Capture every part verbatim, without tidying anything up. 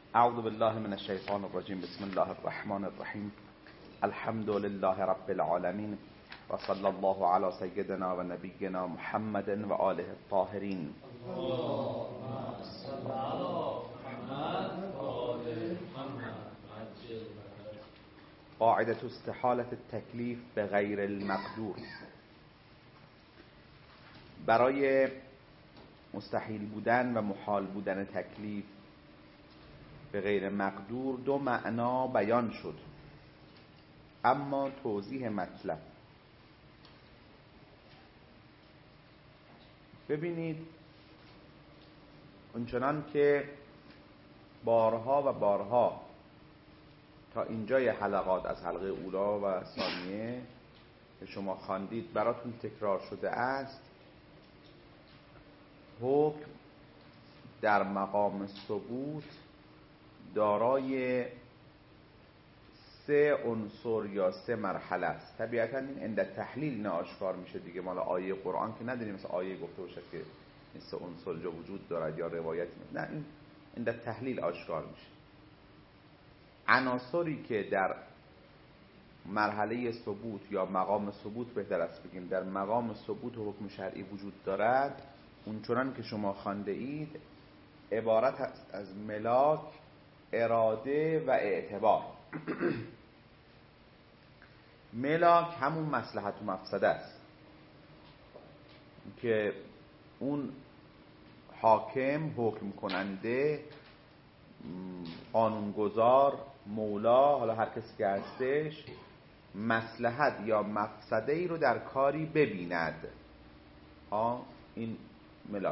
اعوذ بالله من الشیطان الرجیم. بسم الله الرحمن الرحیم. الحمد لله رب العالمین و صلی الله علی سیدنا و نبینا محمد و آله الطاهرین. قاعدة استحالة التکلیف به غیر المقدور. برای مستحیل بودن و محال بودن تکلیف به غیر مقدور دو معنا بیان شد، اما توضیح مطلب. ببینید، اونچنان که بارها و بارها تا اینجای حلقات از حلقه اولا و ثانیه که شما خواندید براتون تکرار شده است، حکم در مقام ثبوت دارای سه عنصر یا سه مرحله است. طبیعتا این عند تحلیل نه آشکار میشه دیگه، مال آیه قرآن که نداریم مثل آیه گفته باشه که این سه عنصر جو وجود دارد یا روایتی، نه، این عند تحلیل آشکار میشه. عناصری که در مرحله ثبوت یا مقام ثبوت بهتر است بگیم در مقام ثبوت حکم شرعی وجود دارد، اونچنان که شما خوانده اید عبارت است از ملاک، اراده و اعتبار. ملاک همون مصلحت و مفسده است که اون حاکم، حکم کننده، قانونگذار، مولا، حالا هر کسی که هستش، مصلحت یا مفسده ای رو در کاری ببیند. ها، این ملاک.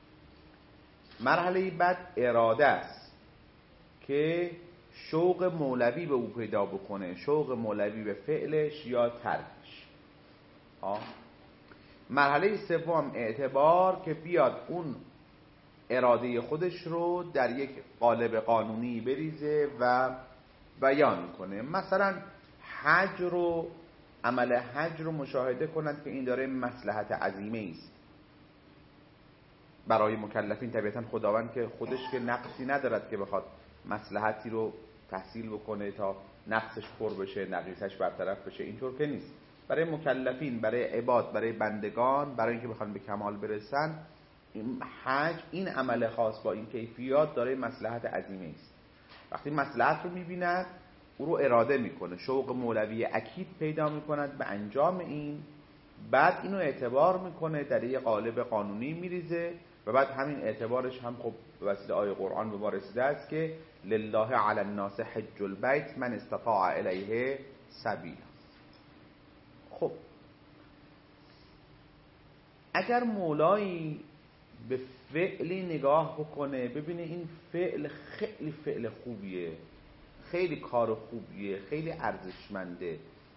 مرحله بعد اراده است که شوق مولوی به او پیدا بکنه، شوق مولوی به فعلش یا ترکش. ها. مرحله سوم اعتبار که بیاد اون اراده خودش رو در یک قالب قانونی بریزه و بیان کنه. مثلا حج رو، عمل حج رو مشاهده کنند که این داره مصلحت عظیمه است برای مکلفین. طبیعتا خداوند که خودش که نقصی ندارد که بخواد مصلحتی رو تحصیل بکنه تا نقصش پر بشه، نقیصش برطرف بشه، اینطور که نیست. برای مکلفین، برای عباد، برای بندگان، برای اینکه بخوان به کمال برسن، این حج، این عمل خاص با این کیفیات داره مصلحت عظیمه است. وقتی مصلحت رو میبیند او رو اراده میکنه، شوق مولوی اکید پیدا میکند به انجام این، بعد اینو اعتبار میکنه، در یک قالب قانونی میریزه و بعد همین اعتبارش هم خب به وسیله آیه قرآن به ما رسیده است که لله علی الناس حج البیت من استطاع الیه سبیلا. خب اگر مولایی به فعلی نگاه بکنه، ببینه این فعل خیلی فعل خوبیه، خیلی کار خوبیه، خیلی ارزشمنده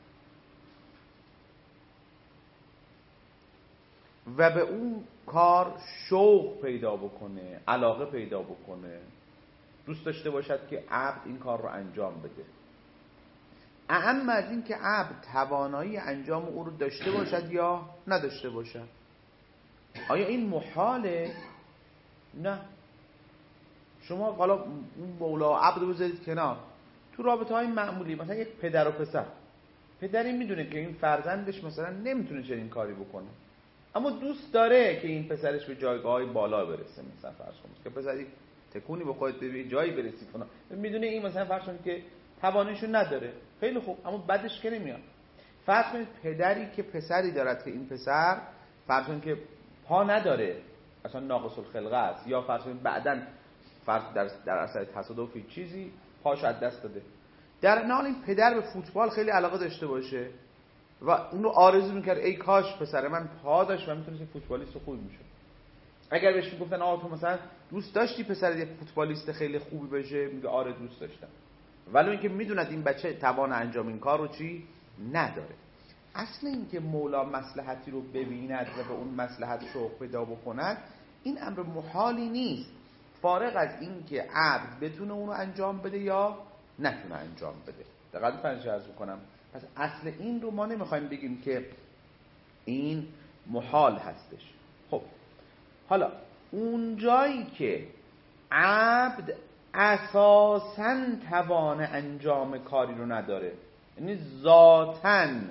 و به اون کار شوق پیدا بکنه، علاقه پیدا بکنه، دوست داشته باشد که عبد این کار رو انجام بده، اهم از این که عبد توانایی انجام او رو داشته باشد یا نداشته باشد. آیا این محاله؟ نه. شما حالا اون مولا عبد رو بذارید کنار، تو رابطه های معمولی، مثلا یک پدر و پسر، پدری میدونه که این فرزندش مثلا نمیتونه چنین کاری بکنه، اما دوست داره که این پسرش به جایگاه بالا برسه. مثلا فرض کنید که پسری تکونی به خودت به جایی برسی کنه، میدونه این مثلا فرض کنید که تواناییشو نداره، خیلی خوب، اما بعدش که نمیاد. فرض کنید پدری که پسری دارد که این پسر فرض کنید که پا نداره، اصلا ناقص الخلقه است، یا فرض کنید بعداً فرض در در اثر تصادفی چیزی پاش از دست داده. در این حال این پدر به فوتبال خیلی علاقه داشته باشه و اونو آرزو میکرد ای کاش پسر من پا داشت و میتونست فوتبالیست خوبی میشد. اگر بهش میگفتن آقا تو مثلا دوست داشتی پسر یه فوتبالیست خیلی خوبی بشه، میگه آره دوست داشتم، ولی اینکه میدوند این بچه توان انجام این کار رو چی نداره. اصل این که مولا مصلحتی رو ببیند و به اون مصلحت شوق پیدا بکند، این امر محالی نیست، فارغ از این که عبد بتونه اون رو انجام بده یا نتونه انجام بده. دقیقاً فرض عرض می‌کنم. پس اصل این رو ما نمیخوایم بگیم که این محال هستش. خب حالا اون جایی که عبد اساساً توان انجام کاری رو نداره. یعنی ذاتن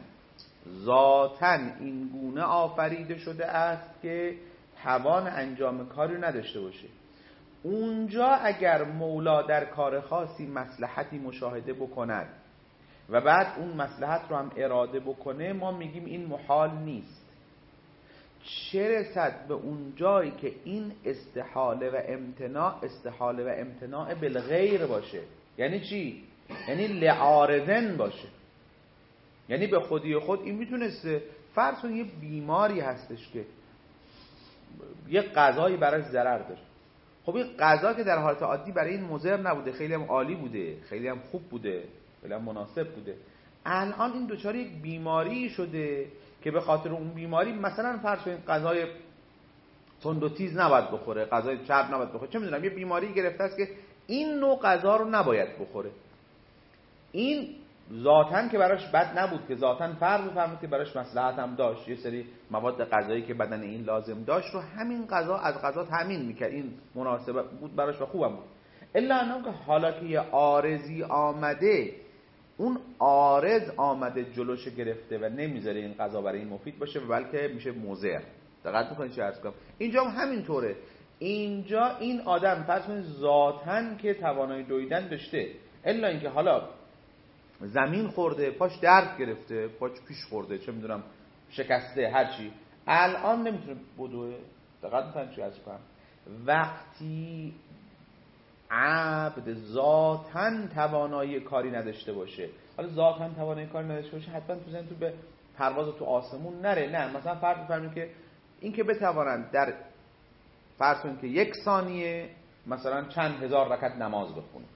ذاتن این گونه آفریده شده است که توان انجام کاری رو نداشته باشه. اونجا اگر مولا در کار خاصی مصلحتی مشاهده بکند و بعد اون مصلحت رو هم اراده بکنه، ما میگیم این محال نیست. چه رسد به اون جایی که این استحاله و امتناع استحاله و امتناع بالغیر باشه. یعنی چی؟ یعنی لعارضن باشه. یعنی به خودی خود این میتونسته، فرض کن یه بیماری هستش که یه غذایی براش ضرر داره. خب این غذا که در حالت عادی برای این مضر نبوده، خیلی هم عالی بوده، خیلی هم خوب بوده، خیلی هم مناسب بوده، الان این دچار یک بیماری شده که به خاطر اون بیماری مثلا فرض کن غذای تند و تیز نباید بخوره، غذای چرب نباید بخوره، چه میدونم یه بیماری گرفته است که این نوع غذا رو نباید بخوره. این ذاتاً که براش بد نبود، که ذاتاً فرض بفرمایید که براش مصلحت هم داشت، یه سری مواد غذایی که بدن این لازم داشت رو همین غذا از غذا تامین میکرد، این مناسب بود براش و خوبم بود. الا انه که حالا که یه عارضی آمده، اون عارض آمده جلوش گرفته و نمیذاره این غذا برای این مفید باشه، بلکه میشه مضر. دقت میکنید چه عرض کنم؟ اینجا هم همینطوره. اینجا این آدم فرض کنید ذاتاً که توانایی دویدن داشته، الا اینکه حالا زمین خورده، پاش درد گرفته، پاش پیش خورده، چه میدونم شکسته، هر چی، الان نمیتونه بدوه. دقت میکنید چه عرض کنم؟ وقتی عبد ذاتاً توانایی کاری نداشته باشه، حالا ذاتاً توانایی کاری نداشته باشه حتما تو زن تو به پرواز تو آسمون نره، نه، مثلا فرض بفرمایید که این که بتوانند در فرض کنید که یک ثانیه مثلا چند هزار رکعت نماز بخونه.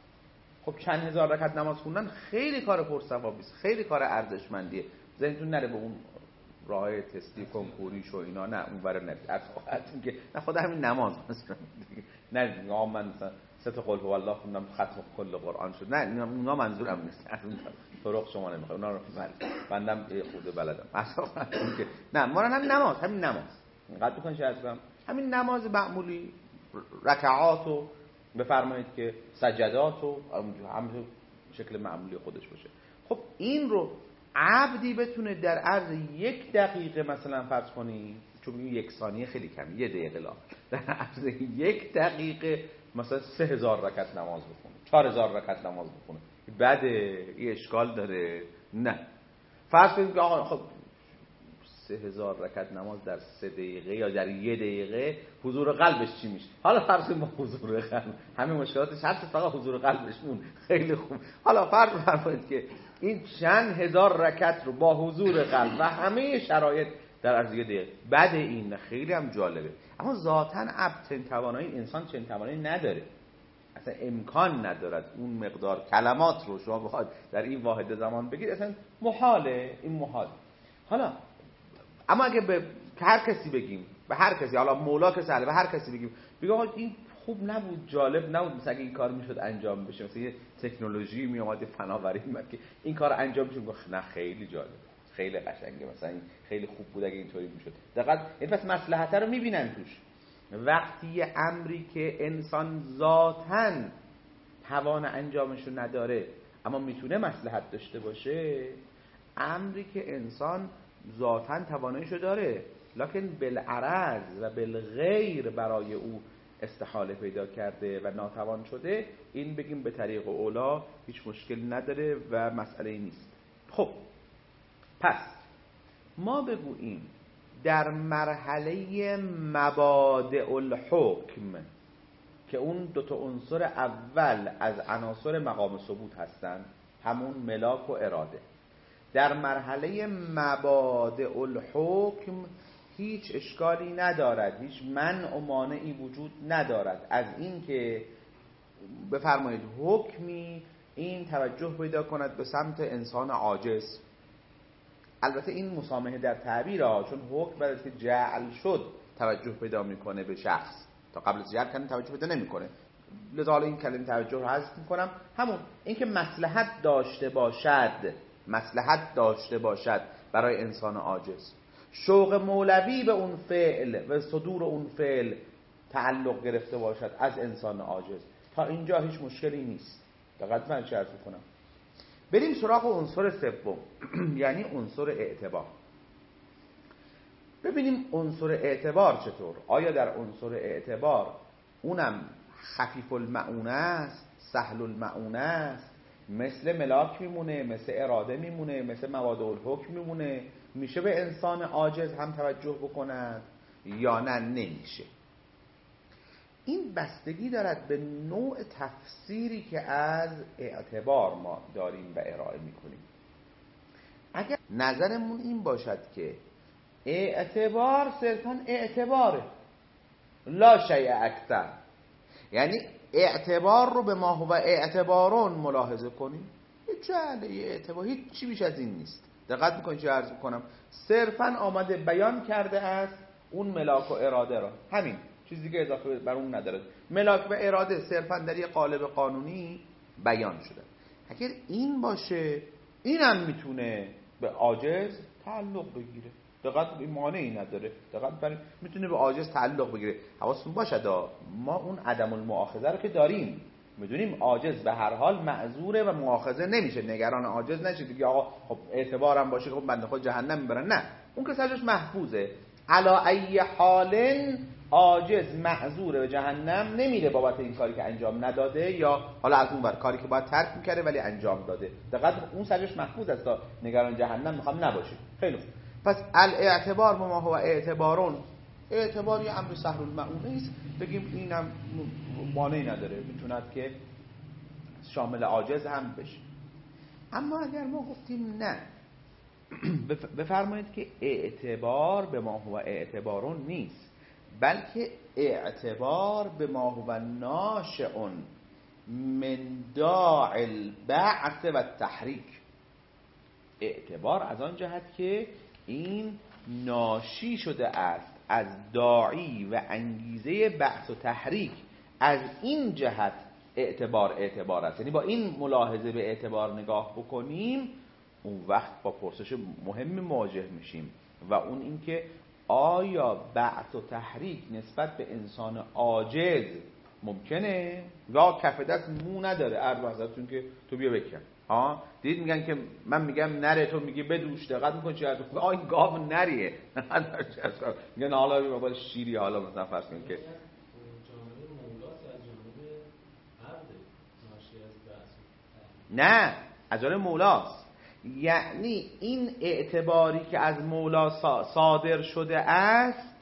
خب چند هزار رکعت نماز خوندن خیلی کار پرثوابی است، خیلی کار ارزشمندیه. ذهنتون نره به اون راه تستی کنکوریش و اینا، نه اون برای نرید از خواهدتون که نه خدا همین نماز مثلا نه میگم من مثلا سه تا قل هو الله خوندم ختم کل قرآن شد، نه اونا منظورم نیست، از اون طرق شما نمیخوام اونا رو بندم خود بلدم اصلا که نه ما همین نماز همین نماز اینقدر بکن شاید کنم همین نماز معمولی رکعات و بفرمایید که سجدات و همین شکل معمولی خودش باشه. خب این رو عبدی بتونه در عرض یک دقیقه مثلا فرض کنی، چون یک ثانیه خیلی کمی، یه دقیقه لا، در عرض یک دقیقه مثلا سه هزار رکعت نماز بخونه، چهار هزار رکعت نماز بخونه، بده یه اشکال داره؟ نه. فرض کنید که آقا خب سه هزار رکعت نماز در سه دقیقه یا در یه دقیقه حضور قلبش چی میشه؟ حالا فرض کنید با حضور قلب همه مشکلاتش هست، فقط حضور قلبش مون خیلی خوب. حالا فرض فرمایید که این چند هزار رکعت رو با حضور قلب و همه شرایط در عرض یه دقیقه، بعد این خیلی هم جالبه. اما ذاتاً عبد چنین توانایی، انسان چنین توانایی نداره، اصلا امکان ندارد اون مقدار کلمات رو شما بخواید در این واحد زمان بگید، اصلا محاله، این محال. حالا اما اگه به هر کسی بگیم، به هر کسی، حالا مولا که سهله، به هر کسی بگیم بگم آقا این خوب نبود، جالب نبود، مثلا اگه این کار میشد انجام بشه، مثلا یه تکنولوژی می اومد، فناوری میاد که این کار انجام بشه، گفت نه خیلی جالب، خیلی قشنگه، مثلا این خیلی خوب بود اگه اینطوری میشد. دقیقاً این پس مصلحت رو میبینن توش. وقتی یه امری که انسان ذاتاً توان انجامش رو نداره اما میتونه مصلحت داشته باشه، امری که انسان ذاتاً تواناییشو داره لکن بالعرض و بالغیر برای او استحاله پیدا کرده و ناتوان شده، این بگیم به طریق اولا هیچ مشکل نداره و مسئله نیست. خب پس ما بگوییم در مرحله مبادئ الحکم که اون دوتا عنصر اول از عناصر مقام ثبوت هستن، همون ملاک و اراده، در مرحله مبادئ الحکم هیچ اشکالی ندارد، هیچ منع و مانعی وجود ندارد از این که بفرمایید حکمی این توجه پیدا کند به سمت انسان عاجز. البته این مسامحه در تعبیر ها، چون حکم بعد از که جعل شد توجه پیدا میکنه به شخص، تا قبل از جعل کلمه توجه پیدا نمیکنه، لذا حالا این کلمه توجه رو حذف میکنم. همون اینکه مصلحت داشته باشد، مصلحت داشته باشد برای انسان عاجز، شوق مولوی به اون فعل و صدور اون فعل تعلق گرفته باشد از انسان عاجز، تا اینجا هیچ مشکلی نیست. دقت من چه عرض کنم. بریم سراغ عنصر سوم یعنی عنصر اعتبار. ببینیم عنصر اعتبار چطور. آیا در عنصر اعتبار اونم خفیف المعونه است، سهل المعونه است، مثل ملاک میمونه، مثل اراده میمونه، مثل مواد الحکم میمونه، میشه به انسان عاجز هم توجه بکند یا نه نمیشه؟ این بستگی دارد به نوع تفسیری که از اعتبار ما داریم و ارائه میکنیم. اگر نظرمون این باشد که اعتبار صرفاً اعتباره لا شیء اکثر، یعنی اعتبار رو به ما هو اعتبارون ملاحظه کنیم، جعله اعتبار هیچ چی بیش از این نیست. دقت میکنید چه عرض میکنم؟ صرفاً آمده بیان کرده است اون ملاک و اراده را، همین، چیز دیگه اضافه بر اون نداره. ملاک و اراده صرفاً در یک قالب قانونی بیان شده. اگر این باشه اینم میتونه به عاجز تعلق بگیره. دقت این مانعی نداره. دقت برای میتونه به عاجز تعلق بگیره. حواستون باشه ما اون عدم المؤاخذه رو که داریم، میدونیم عاجز به هر حال معذوره و مؤاخذه نمیشه. نگران عاجز نشید دیگه آقا خب اعتبارم باشه خب بنده خود جهنم میبرن. نه، اون که سرش محفوظه. علا ای حال عاجز معذوره به جهنم نمیره بابت این کاری که انجام نداده، یا حالا از اون ور کاری که باید ترک میکرده ولی انجام داده. دقیقاً اون سرش محفوظ است تا نگران جهنم میخوام نباشه. خیلی خوب. پس الاعتبار ما هو اعتبارون، اعتبار یه امر سهل المعونه است، بگیم اینم مانعی نداره، میتوند که شامل عاجز هم بشه. اما اگر ما گفتیم نه، بفرمایید که اعتبار به ما هو اعتبارون نیست، بلکه اعتبار به ما هو ناشئ من داع البعث و التحریک. اعتبار از آن جهت که این ناشی شده است از داعی و انگیزه بعث و تحریک، از این جهت اعتبار اعتبار است. یعنی با این ملاحظه به اعتبار نگاه بکنیم، اون وقت با پرسش مهم مواجه میشیم و اون این که آیا بعث و تحریک نسبت به انسان عاجز ممکنه یا کف دست مو نداره؟ عرض حضرتتون که تو بیا بکن. ها دید میگن که من میگم نره تو میگی بدوش. دقت میکنی چه حرف؟ آ این گاو نریه. میگن حالا بیا بالا شیری، حالا مثلا فرض کن که نه از جانب مولاست. یعنی این اعتباری که از مولا صادر شده است،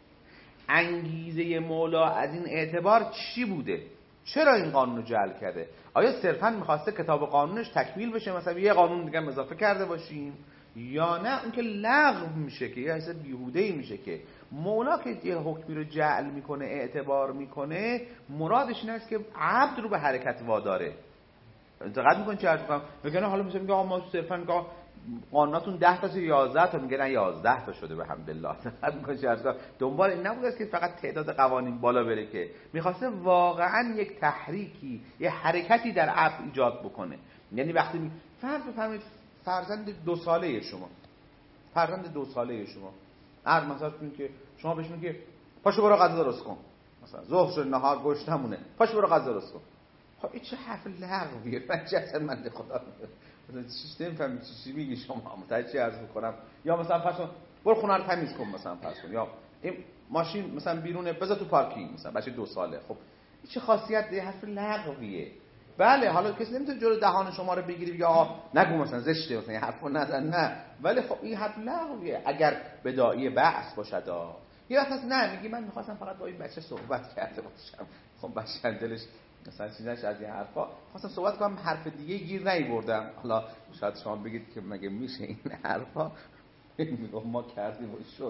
انگیزه مولا از این اعتبار چی بوده؟ چرا این قانون رو جعل کرده؟ آیا صرفاً میخواسته کتاب قانونش تکمیل بشه، مثلا یه قانون دیگه اضافه کرده باشیم، یا نه اون که لغو میشه که یه حس بیهوده‌ای میشه که مولا که یه حکمی رو جعل میکنه اعتبار میکنه، مرادش این است که عبد رو به حرکت واداره. انتقاد میکنه چه عرض میکنم؟ میگن حالا مثلا میگه آقا ما صرفاً میگه قانوناتون ده تا یازده تا، میگه نه یازده تا شده به حمدالله. انتقاد میکنه چه عرض کنم؟ دنبال این نبوده است که فقط تعداد قوانین بالا بره، که میخواسته واقعاً یک تحریکی، یه حرکتی در عبد ایجاد بکنه. یعنی وقتی می... فرض بفرمایید فرزند دو ساله شما، فرزند دو ساله شما عرض مثلا که شما بهش میگی پاشو برو غذا درست کن، مثلا ظهر شد نهار گوشت همونه، پاشو برو غذا درست کن. خب این چه حرف لغویه؟ من چه اصلا من خدا مثلا چیش نمیفهمی چی چی میگی شما، متوجه چی عرض میکنم؟ یا مثلا فرض کن برو خونه رو تمیز کن مثلا فرض کن، یا این ماشین مثلا بیرونه بذار تو پارکینگ، مثلا بچه دو ساله. خب این چه خاصیت ده؟ حرف لغویه. بله حالا کسی نمیتونه جلو دهان شما رو بگیری بگه آ نگو مثلا زشته مثلا این حرفو نزن، نه، ولی خب این حرف لغویه اگر بداعی بحث باشد. یه وقت نه میگی من می‌خواستم فقط با این بچه صحبت کرده باشم، خب بچه دلش مثلا چیزاش از این حرفا خواستم صحبت کنم، حرف دیگه گیر نیوردم. حالا شاید شما بگید که مگه میشه این حرفا؟ میگم ما کردیم و شد.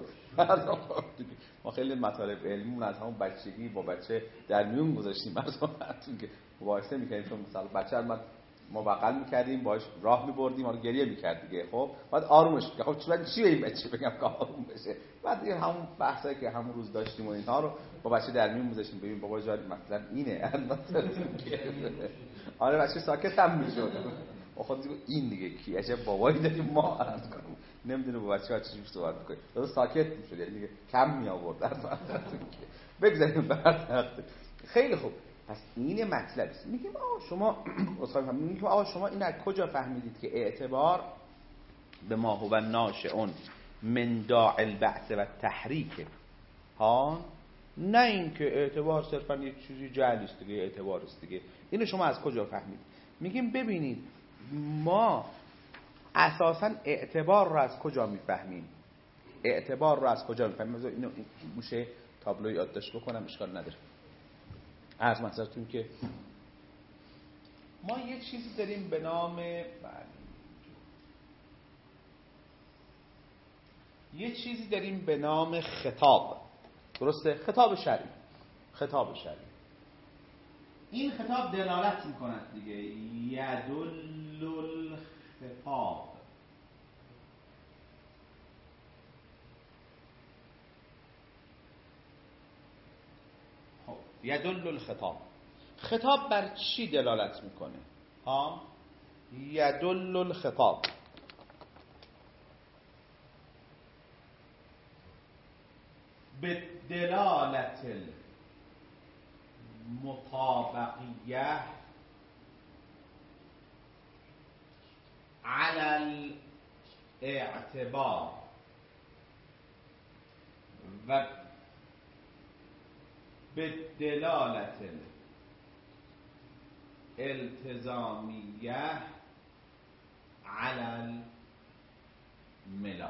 ما خیلی مطالب علمی از همون بچگی با بچه در میون گذاشتیم، مثلا که مباحثه می‌کردیم، چون مثلا بچه ما ما بغل می‌کردیم باهاش راه می‌بردیم، حالا گریه می‌کرد دیگه. خب بعد آرومش می‌کرد. خب چی چی به این بچه بگم که آروم بشه؟ بعد دیگه همون بحثایی که همون روز داشتیم و اینها رو با بچه در میون گذاشتیم، ببین بابا جان مثلا اینه مثلا آره بچه ساکت هم میشد. خود دیگه این دیگه کی عجب بابایی داریم ما الان کنیم نمیدونه با بچه‌ها چی صحبت کنه، داده ساکت میشد، یعنی دیگه کم می آورد در واقع. بگذاریم بعد. خیلی خوب. پس این مطلب است. میگیم آقا شما اصلا میگیم آقا شما این از کجا فهمیدید که اعتبار به ما هو ناشئون من داع البعث و تحریک ها، نه این که اعتبار صرفا یک چیزی جعلی است دیگه، اعتبار است دیگه. اینو شما از کجا فهمید؟ میگیم ببینید ما اساسا اعتبار رو از کجا میفهمیم؟ اعتبار رو از کجا میفهمیم؟ اینو این میشه تابلو یادداشت بکنم، اشکال نداره. عرض مثلتون که ما یه چیزی داریم به نام یه چیزی داریم به نام خطاب، درسته؟ خطاب شرعی. خطاب شرعی این خطاب دلالت میکند دیگه، یدل الخطاب. خب یدل الخطاب، خطاب بر چی دلالت میکنه؟ ها، یدل الخطاب به دلالت المطابقیه علی الاعتبار و به دلالت الالتزامیه علی الملاک.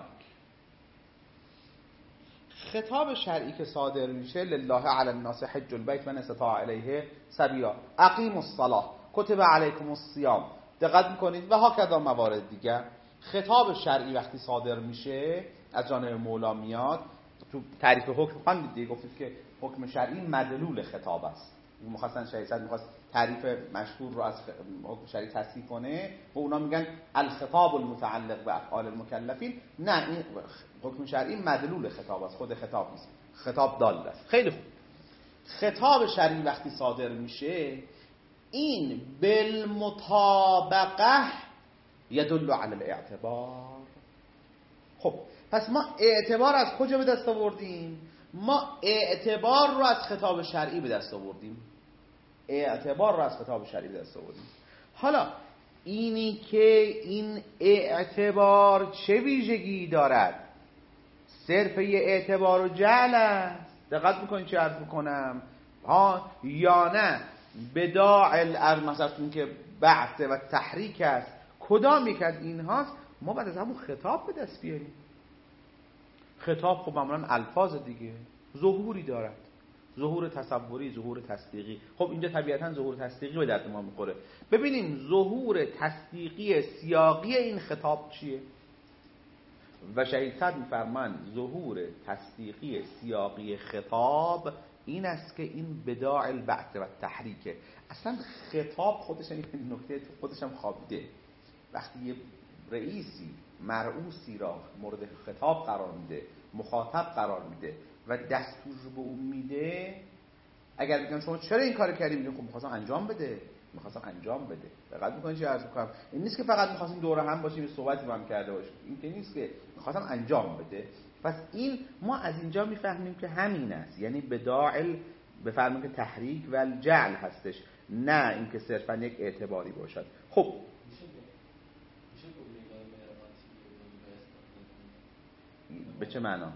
خطاب شرعی که صادر میشه لله علی الناس حج البیت من استطاع الیه سبیلا، اقیموا الصلاة، کتب علیکم الصیام، دقت میکنید و هاکذا موارد دیگر. خطاب شرعی وقتی صادر میشه از جانب مولا میاد، تو تعریف حکم خواندید دیگه، گفتید که حکم شرعی مدلول خطاب است. مخصوصا شریعت میخواست تعریف مشهور رو از حکم شرعی تصحیح کنه و اونا میگن الخطاب المتعلق به افعال المکلفین. نه، این حکم شرعی مدلول خطاب است، خود خطاب نیست، خطاب دال است. خیلی خوب، خطاب شرعی وقتی صادر میشه این بالمطابقه یدل علی الاعتبار. خب پس ما اعتبار از کجا به دست آوردیم؟ ما اعتبار رو از خطاب شرعی به دست آوردیم. اعتبار رو از خطاب شرعی به دست آوردیم. حالا اینی که این اعتبار چه ویژگی دارد؟ صرف یه اعتبار و جعل است، دقت میکنید چه عرض میکنم ها، یا نه بداع الارض مثلا که بعث و تحریک است؟ کدام یک از این هاست؟ ما بعد از همون خطاب به دست بیاریم. خطاب خب معمولا الفاظ دیگه ظهوری دارد، ظهور تصوری، ظهور تصدیقی. خب اینجا طبیعتا ظهور تصدیقی به درد ما میخوره. ببینیم ظهور تصدیقی سیاقی این خطاب چیه؟ و شهید صدر میفرمایند ظهور تصدیقی سیاقی خطاب این است که این بداع البعث و تحریکه. اصلا خطاب خودش این نکته خودش هم خوابیده. وقتی یه رئیسی مرئوسی را مورد خطاب قرار میده، مخاطب قرار میده و دستور رو به اون میده، اگر بگن شما چرا این کار کردی، میگن خب می‌خواستم انجام بده، می‌خواستم انجام بده. دقت می‌کنید چه عرض می‌کنم؟ این نیست که فقط می‌خواستیم دور هم باشیم صحبتی با هم کرده باشیم، این که نیست که می‌خواستم انجام بده. پس این ما از اینجا می‌فهمیم که همین است، یعنی بداعل بفرمایید که تحریک و الجعل هستش، نه اینکه صرفاً یک اعتباری باشد. خب به چه معنا؟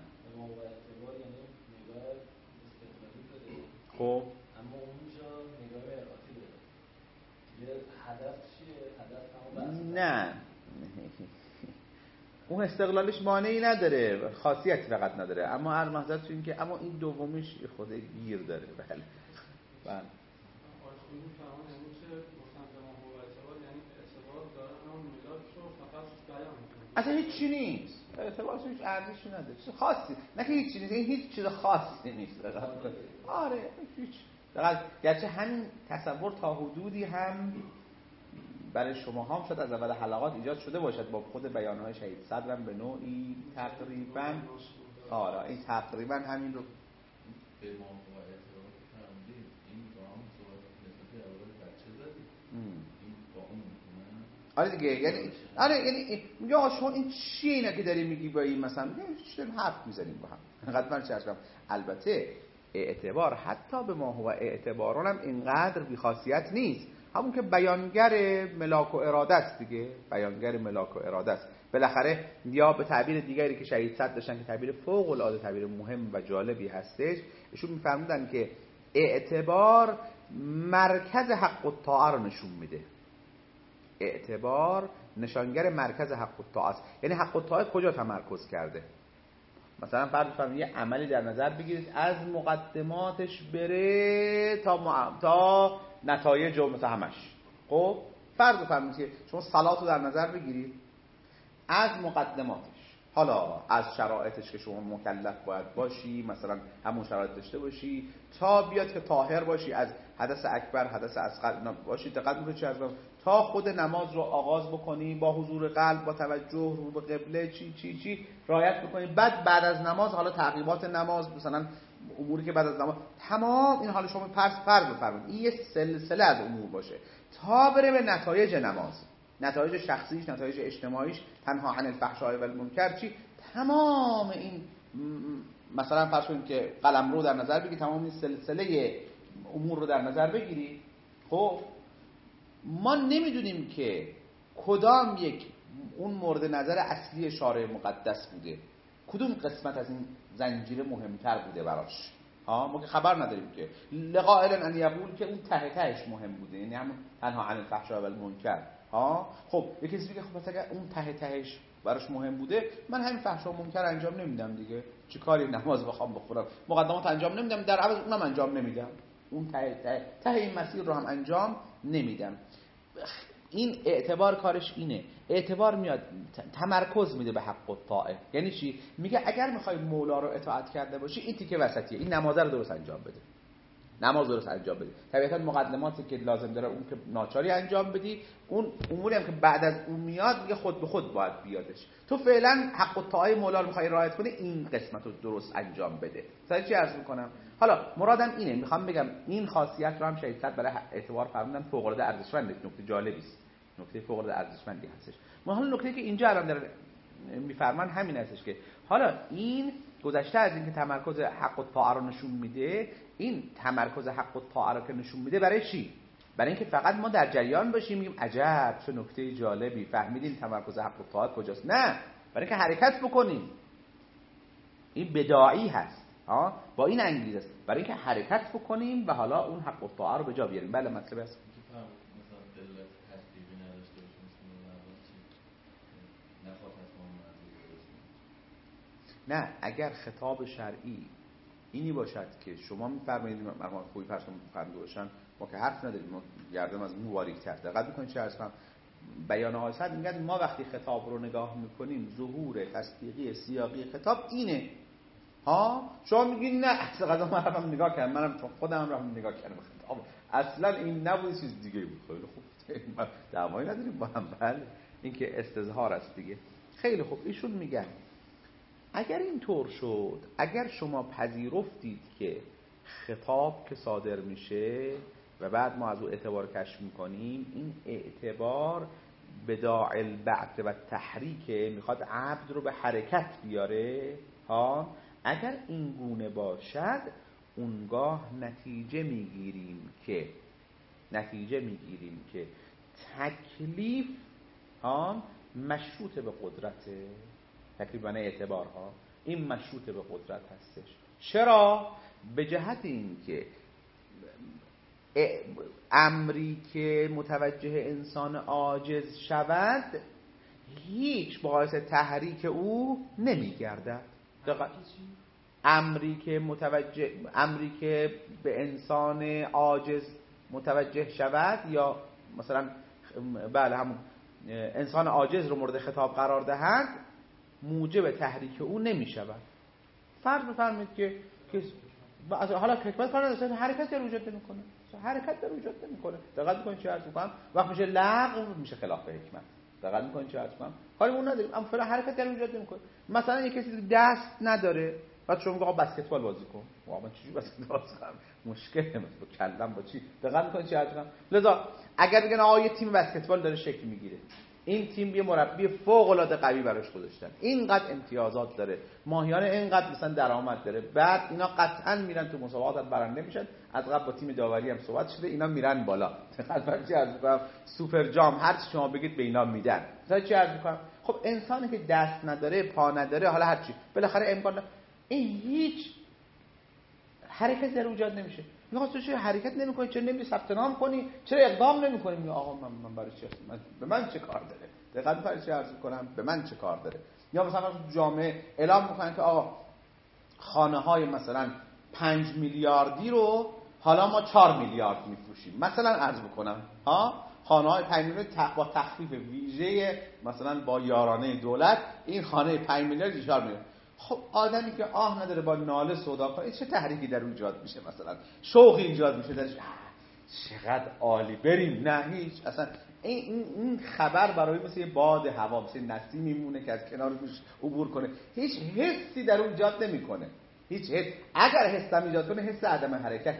خب اما اونجا نگاه ارادی داره. یه هدف چیه؟ هدف همون نه اون استقلالش مانعی نداره، خاصیتی فقط نداره، اما هر محضرت تو این که اما این دومیش خود گیر داره. بله بله اصلا هیچ چی نیست، اعتبارش هیچ ارزشی نداره، چیز خاصی نه که هیچ چی نیست، هیچ چیز خاصی نیست. آره هیچ، فقط گرچه همین تصور تا حدودی هم برای شما هم شد از اول حلقات ایجاد شده باشد با خود بیانهای شهید صدرم به نوعی تقریبا. آره این تقریبا همین رو به ما باید فرمودیم. این با هم صحبت نسبتی اول بچه زدیم، این با اون میکنن. آره دیگه، یعنی آره یعنی میگه آقا شما این چیه اینا که داری میگی با این مثلا چه حرف میزنیم با هم. حتما چه هستم. البته اعتبار حتی به ما هو اعتبارون هم اینقدر بی‌خاصیت نیست، همون که بیانگر ملاک و اراده است دیگه، بیانگر ملاک و اراده است. بالاخره یا به تعبیر دیگری که شهید صدر داشتن که تعبیر فوق العاده تعبیر مهم و جالبی هستش، ایشون می‌فرمودن که اعتبار مرکز حق و طاعه رو نشون میده. اعتبار نشانگر مرکز حق و طاعه است. یعنی حق و طاعه کجا تمرکز کرده؟ مثلا فرض فرض یه عملی در نظر بگیرید از مقدماتش بره تا مع... تا نتایج و مثلا همش. خب فرض فرض که شما صلات رو در نظر بگیرید از مقدماتش، حالا از شرایطش که شما مکلف باید باشی، مثلا همون شرایط داشته باشی، تا بیاد که طاهر باشی از حدث اکبر حدث اصغر باشی، دقت می‌کنید چه از تا خود نماز رو آغاز بکنی با حضور قلب، با توجه رو به قبله، چی چی چی رعایت بکنی. بعد بعد از نماز حالا تعقیبات نماز، مثلا اموری که بعد از نماز، تمام این حالا شما فرض فرض بفرمایید این یه سلسله از امور باشه تا بره به نتایج نماز، نتایج شخصیش، نتایج اجتماعیش، تنها عن الفحشاء و المنکر، چی تمام این مثلا فرض کنید که قلم رو در نظر بگیرید، تمام این سلسله امور رو در نظر بگیرید. خب ما نمیدونیم که کدام یک اون مورد نظر اصلی شارع مقدس بوده، کدوم قسمت از این زنجیره مهمتر بوده براش. ها ما که خبر نداریم که لقائل ان یقول که اون ته تهش مهم بوده، یعنی همون تنها عن الفحشاء و المنکر. ها خب یکی کسی میگه خب مثلا اگر اون ته تهش براش مهم بوده، من همین فحشا و منکر انجام نمیدم دیگه، چی کاری نماز بخوام بخونم مقدمات انجام نمیدم، در عوض اونم انجام نمیدم، اون ته ته ته این مسیر رو هم انجام نمیدم. این اعتبار کارش اینه، اعتبار میاد تمرکز میده به حق و طاعه. یعنی چی؟ میگه اگر میخوای مولا رو اطاعت کرده باشی این تیکه وسطیه، این نماز رو درست انجام بده، نماز درست انجام بدی. طبیعتا مقدماتی که لازم داره اون که ناچاری انجام بدی، اون اموری هم که بعد از اون میاد میگه خود به خود باید بیادش. تو فعلا حق و طاعه مولا رو میخوای رعایت کنی، این قسمت رو درست انجام بده. مثلا چی عرض میکنم؟ حالا مرادم اینه، میخوام بگم این خاصیت رو هم شهید صدر برای اعتبار فرمودن فوق العاده ارزشمنده، نکته جالبی است، نکته فوق العاده ارزشمندی هستش. ما حالا نکته که اینجا الان داره میفرمان همین هستش که حالا این گذشته از اینکه تمرکز حق و طاعه رو نشون میده، این تمرکز حق و طاعه رو که نشون میده برای چی؟ برای اینکه فقط ما در جریان باشیم میگیم عجب چه نکته جالبی، فهمیدیم تمرکز حق و طاعه کجاست. نه، برای اینکه حرکت بکنیم. این بداعی هست، ها با این انگیزه است، برای اینکه حرکت بکنیم و حالا اون حق و طاعه رو به جا بیاریم. بله مطلب است. نه، اگر خطاب شرعی اینی باشد که شما می‌فرمایید مرحوم خوبی فرض کنید باشن، ما که حرف نداریم، ما گردم از مو باریک‌تر. دقت می‌کنید چه عرض کنم؟ بیان آقای صدر میگن ما وقتی خطاب رو نگاه می‌کنیم ظهور تصدیقی سیاقی خطاب اینه. ها شما میگین نه اصلا قضا من هم نگاه کردم، منم خودم هم رفتم نگاه کردم خطاب اصلا این نبود، چیز دیگه بود. خیلی خوب، دعوایی نداریم با هم. بله این که استظهار است دیگه. خیلی خوب، ایشون میگن اگر این طور شد، اگر شما پذیرفتید که خطاب که صادر میشه و بعد ما از او اعتبار کشف میکنیم، این اعتبار بداع البعث و تحریک، میخواد عبد رو به حرکت بیاره، ها اگر این گونه باشد اونگاه نتیجه میگیریم که نتیجه میگیریم که تکلیف ها مشروط به قدرته، تکلیف معنی اعتبارها این مشروط به قدرت هستش. چرا؟ به جهت این که امری که متوجه انسان عاجز شود هیچ باعث تحریک او نمیگردد. امری که متوجه امری که به انسان عاجز متوجه شود، یا مثلا بله همون انسان عاجز رو مورد خطاب قرار دهند، موجب تحریک او نمی شود. فرض بفرمایید که حالا حکمت کار نداره، حرکت در وجود نمی کنه، حرکت در وجود نمی کنه. دقت میکنید چه عرض میکنم؟ وقت میشه لغو، میشه خلاف حکمت. دقت میکنید چه عرض میکنم؟ کاری اون نداریم، اما فعلا حرکت در وجود نمی کنه. مثلا یک کسی دست نداره، بعد شما میگه آقا بسکتبال بازی کن، واقعا چجوری بسکتبال بازی کنم؟ مشکله با کلم با چی؟ دقت میکنید چه عرض میکنم؟ لذا اگر بگن آقا یه تیم بسکتبال داره شکل میگیره، این تیم یه مربی فوق العاده قوی براش گذاشتن، اینقدر امتیازات داره، ماهیانه اینقدر مثلا درآمد داره، بعد اینا قطعا میرن تو مسابقات برنده میشن. از قبل با تیم داوری هم صحبت شده، اینا میرن بالا. خدمت چه عرض می‌کنم، سوپر جام هر چی شما بگید به اینا میدن. مثلا چه عرض می‌کنم، خب انسانی که دست نداره، پا نداره، حالا هر چی، بالاخره امکان نداره. این هیچ حرکت در ایجاد نمیشه. میگه تو چه حرکت نمی‌کنی؟ چرا نمی‌ری ثبت نام کنی؟ چرا اقدام نمی‌کنی؟ میگه آقا من من برای چی هستم؟ به من چه کار داره؟ دقیقاً برای چی عرض می‌کنم؟ به من چه کار داره؟ یا مثلا تو جامعه اعلام می‌کنن که آقا خانه‌های مثلا پنج میلیاردی رو حالا ما چهار میلیارد می‌فروشیم. مثلا عرض می‌کنم ها خانه‌های پنج میلیاردی با تخفیف ویژه مثلا با یارانه دولت این خانه پنج میلیاردی چهار میلیارد. خب آدمی که آه نداره با ناله سودا کنه، چه تحریکی در اون ایجاد میشه؟ مثلا شوقی ایجاد میشه درش، چقدر عالی بریم؟ نه هیچ. اصلا این این خبر برای مثل یه باد هوا، مثل نسیم میمونه که از کنار گوش عبور کنه، هیچ حسی در اون ایجاد نمیکنه. هیچ حس، اگر حس هم ایجاد کنه حس عدم حرکت.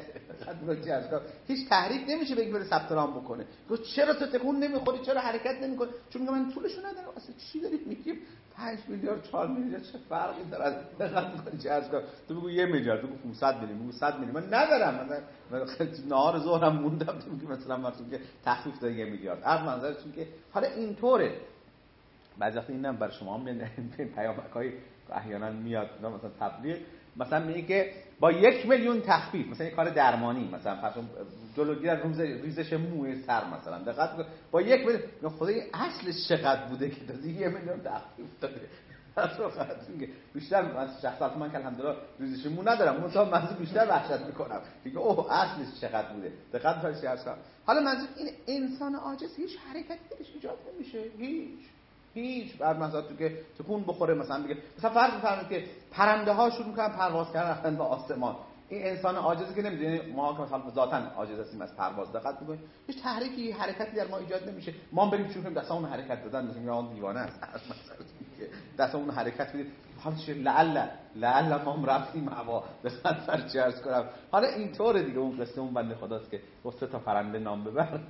هیچ تحریک نمیشه بگی بره ثبت نام بکنه. گفت چرا تو تکون نمیخوری؟ چرا حرکت نمیکنی؟ چون میگه من طولشو ندارم. اصلا چی داری میگی؟ پنج میلیارد چهار میلیارد چه فرقی داره؟ دقت میکنی چه از کار؟ تو بگو یک میلیارد، بگو پانصد میلیون، بگو صد میلیون، من ندارم. مثلا نهار ظهرم موندم، تو میگی مثلا مثلا که تخفیف داره یک میلیارد. از منظرتون که حالا اینطوره. بعضی وقت اینم برای شما هم پیامکای احیانا میاد، مثلا تبلیغ مثلا میگه که با یک میلیون تخفیف، مثلا یه کار درمانی، مثلا فرض جلوگیری از ریزش موی سر، مثلا دقت کن با یک میلیون، خدای اصلش چقدر بوده که تازه یک میلیون تخفیف داده؟ اصلا بیشتر از شخصا من که الحمدلله ریزش مو ندارم، مثلا من بیشتر وحشت میکنم دیگه اوه اصلش چقدر بوده. دقت فرض کن. حالا منظور این انسان عاجز هیچ حرکتی درش ایجاد نمیشه، هیچ هیچ. بعد مثلا تو که تکون بخوره، مثلا بگه مثلا فرض بفرمایید که پرنده ها شروع میکنن پرواز کردن رفتن به آسمان، این انسان عاجزی که نمیدونه، ما که مثلا ذاتاً عاجز هستیم از پرواز، دقت میکنید هیچ تحریکی حرکتی در ما ایجاد نمیشه. ما بریم شروع کنیم دستامون حرکت دادن، مثلا میگه اون دیوانه است، مثلا دستامون حرکت بدید، حالا چه لعل لعل ما هم رفتیم هوا، بسن سر چه عرض کنم. حالا اینطوره دیگه. اون قصه اون بنده خداست که گفت سه تا پرنده نام ببر،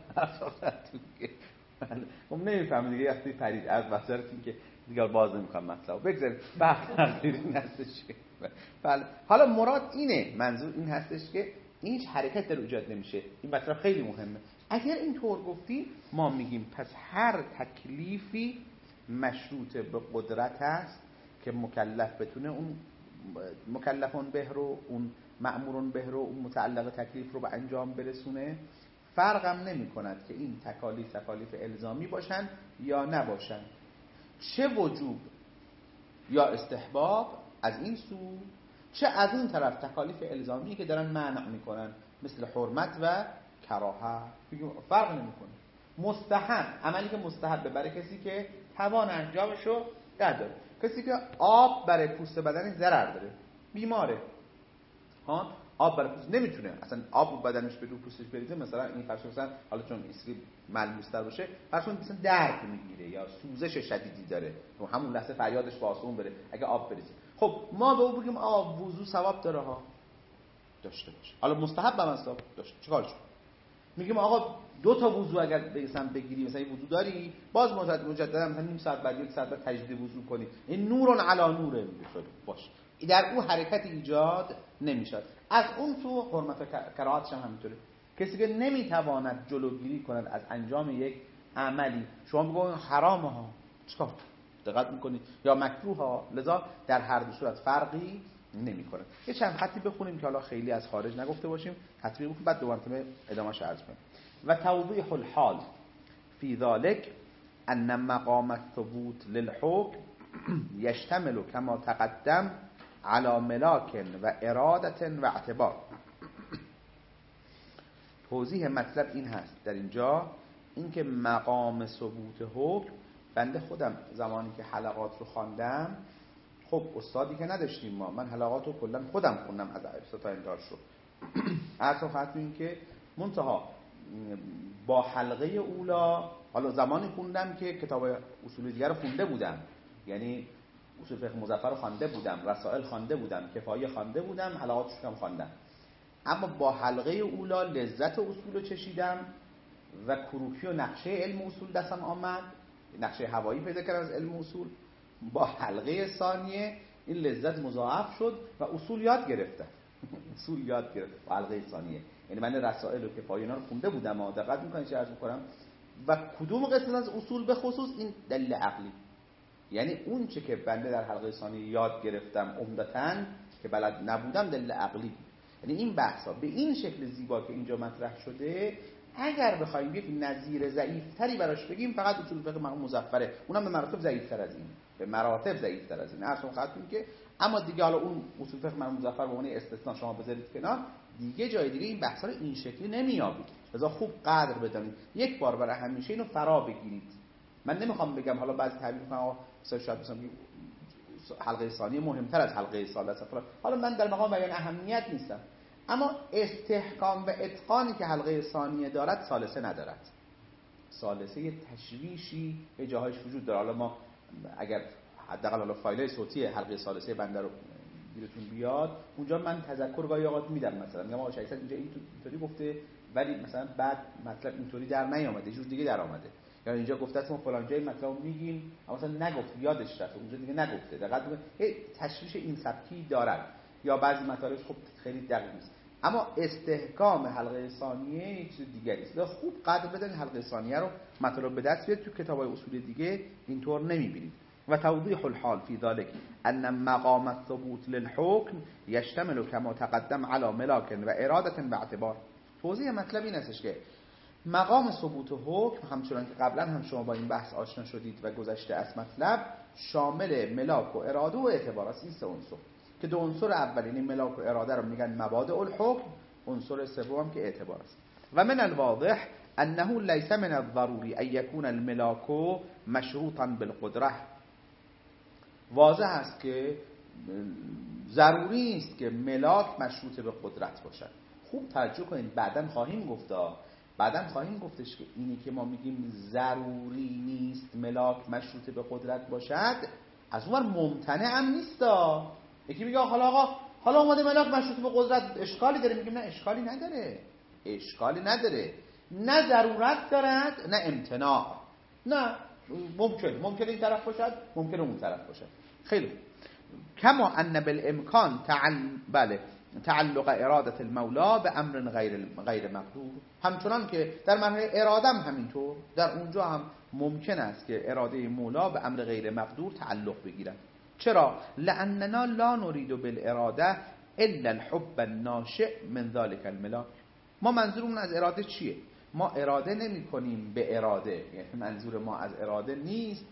اون نمیفهمه دیگه، وقتی پرید از واسرتون که دیگه باز نمی‌کنم مطلب. بگذاریم بحث تقدیر این هستش که بله. حالا مراد اینه، منظور این هستش که هیچ حرکت در ایجاد نمیشه. این مطلب خیلی مهمه. اگر اینطور گفتیم ما میگیم پس هر تکلیفی مشروط به قدرت است که مکلف بتونه اون مکلفون به رو، اون مأمورون به رو، اون متعلق تکلیف رو به انجام برسونه. فرقم نمی کند که این تکالیف تکالیف الزامی باشن یا نباشن، چه وجوب یا استحباب از این سو، چه از اون طرف تکالیف الزامی که دارن منع میکنن مثل حرمت و کراهت. فرق نمیکنه. مستحب، عملی که مستحب برای کسی که توان انجامشو نداره، کسی که آب برای پوست بدنش ضرر داره، بیماره، ها آب برای پوست نمیتونه اصلا آب بدنش به رو پوستش بریزه، مثلا این فرض مثلا حالا چون اسکی ملموس‌تر باشه، فرض مثلا درد میگیره یا سوزش شدیدی داره، تو همون لحظه فریادش با آسمون بره اگه آب بریزه. خب ما به او بگیم آب وضو ثواب داره ها، داشته باشه. حالا مستحب هم است داشته، چیکارش کنیم؟ میگیم آقا دو تا وضو اگر مثلا بگیری، مثلا وضو داری باز مجدد مجددا مثلا نیم ساعت بعد یک ساعت بعد تجدید وضو کنی، این نورون علی نوره میگه باشه، در اون حرکت ایجاد نمیشد. از اون تو حرمت و کراهتش هم همینطوره. کسی که نمیتواند جلوگیری کند از انجام یک عملی، شما میگین حرامه ها، چیکار دقت میکنید یا مکروه ها، لذا در هر دو صورت فرقی نمیکنه. یه چند خطی بخونیم که حالا خیلی از خارج نگفته باشیم، تطبیق بکنیم بعد دوباره ادامهش عرض کنیم. و توضیح الحال فی ذلک ان مقام الثبوت للحکم یشتمل کما تقدم علی ملاک و اراده و اعتبار. توضیح مطلب این هست در اینجا، اینکه مقام ثبوت حکم، بنده خودم زمانی که حلقات رو خواندم، خب استادی که نداشتیم ما، من حلقات رو کلا خودم خوندم از ابتدا تا انتهاش رو. اصلا خاطر این که منتها با حلقه اولا، حالا زمانی خوندم که کتاب اصول دیگر رو خونده بودم، یعنی اصول فقه مظفر رو خوانده بودم، رسائل خوانده بودم، کفایه خوانده بودم، حلقاتش هم خواندم. اما با حلقه اولا لذت اصول رو چشیدم و کروکی و نقشه علم اصول دستم آمد نقشه هوایی پیدا کردن از علم اصول، با حلقه ثانیه این لذت مضاعف شد و اصول یاد گرفتن. اصول یاد گرفت با حلقه ثانیه. یعنی من رسائل رو که پایینا رو خونده بودم و دقت می‌کنید چه عرض می‌کنم، و کدوم قسمت از اصول به خصوص این دلیل عقلی، یعنی اون چه که بنده در حلقه ثانیه یاد گرفتم عمدتاً که بلد نبودم دلیل عقلی بود. یعنی این بحثا به این شکل زیبا که اینجا مطرح شده، اگر بخوایم یک نظیر ضعیف‌تری براش بگیم فقط اصول فقه مرحوم مظفره، اونم به مراتب ضعیف‌تر از این، به مراتب ضعیف‌تر از این. اصلا خاطرون که اما دیگه حالا اون اصول فقه مرحوم مظفر به عنوان استثناء شما بذارید کنار، دیگه جای دیگه این بحثا رو این شکلی نمیابید. لذا خوب قدر بدانید، یک بار برای همیشه اینو فرا بگیرید. من نمیخوام بگم حالا بعضی تعبیر کنم مثلا شاید مثلا حلقه ثانیه مهمتر از حلقه ثالثه، حالا من در مقام بیان اهمیت نیستم، اما استحکام و اتقانی که حلقه ثانیه دارد ثالثه ندارد. ثالثه تشویشی به جاهایش وجود داره. حالا ما اگر حداقل حالا فایل صوتی حلقه ثالثه بنده رو گیرتون بیاد، اونجا من تذکر گاهی اوقات میدم، مثلا میگم آقا شایسته اینجا اینطوری گفته ولی مثلا بعد مطلب اینطوری در نیامده، یه جور دیگه در اومده، یا اینجا گفته است ما فلان جای مطلب میگیم اما مثلا نگفت، یادش رفت اونجا دیگه نگفته. دقت کنید تشویش این سبکی دارد، یا بعضی مطالب خب خیلی دقیق نیست. اما استحکام حلقه ثانیه یک چیز دیگری است. خوب قدر بدن حلقه ثانیه رو، مطالب به دست بیاد. تو کتاب‌های اصول دیگه اینطور نمی‌بینید. و توضیح الحال فی ذلك ان مقام الثبوت للحكم يشتمل كما تقدم على ملاك و اراده و اعتبار. توضیح مطلب این استش که مقام ثبوت حکم همچنان که قبلا هم شما با این بحث آشنا شدید و گذشته از مطلب، شامل ملاک و اراده و اعتبار است. این سه عنصر که دو عنصر اول یعنی ملاک و اراده رو میگن مبادئ الحکم، عنصر سوم که اعتبار است. و من الواضح انه ليس من الضروري ان يكون الملاك مشروطا بالقدره. واضح است که ضروری است که ملاک مشروط به قدرت باشد. خوب توجه کنید، بعداً خواهیم گفتا بعداً خواهیم گفتش که اینی که ما میگیم ضروری نیست ملاک مشروط به قدرت باشد، از اونور ممتنع هم نیستا. یکی میگه حالا آقا حالا اومده ملاک مشروط به قدرت، اشکالی داره؟ میگیم نه اشکالی نداره، اشکالی نداره، نه ضرورت دارد نه امتناع، نه ممکن ممکن این طرف باشد ممکن اون طرف باشد. خیلی کما ان بالامکان تعل... بله تعلق اراده المولا به امر غیر غیر مقدور، همچنان که در مرحله ارادم همینطور، در اونجا هم ممکن است که اراده مولا به امر غیر مقدور تعلق بگیرد. چرا؟ لاننا لا نريد بالاراده الا الحب الناشئ من ذلك الملاک. ما منظورمون از اراده چیه؟ ما اراده نمی کنیم به اراده، یعنی منظور ما از اراده نیست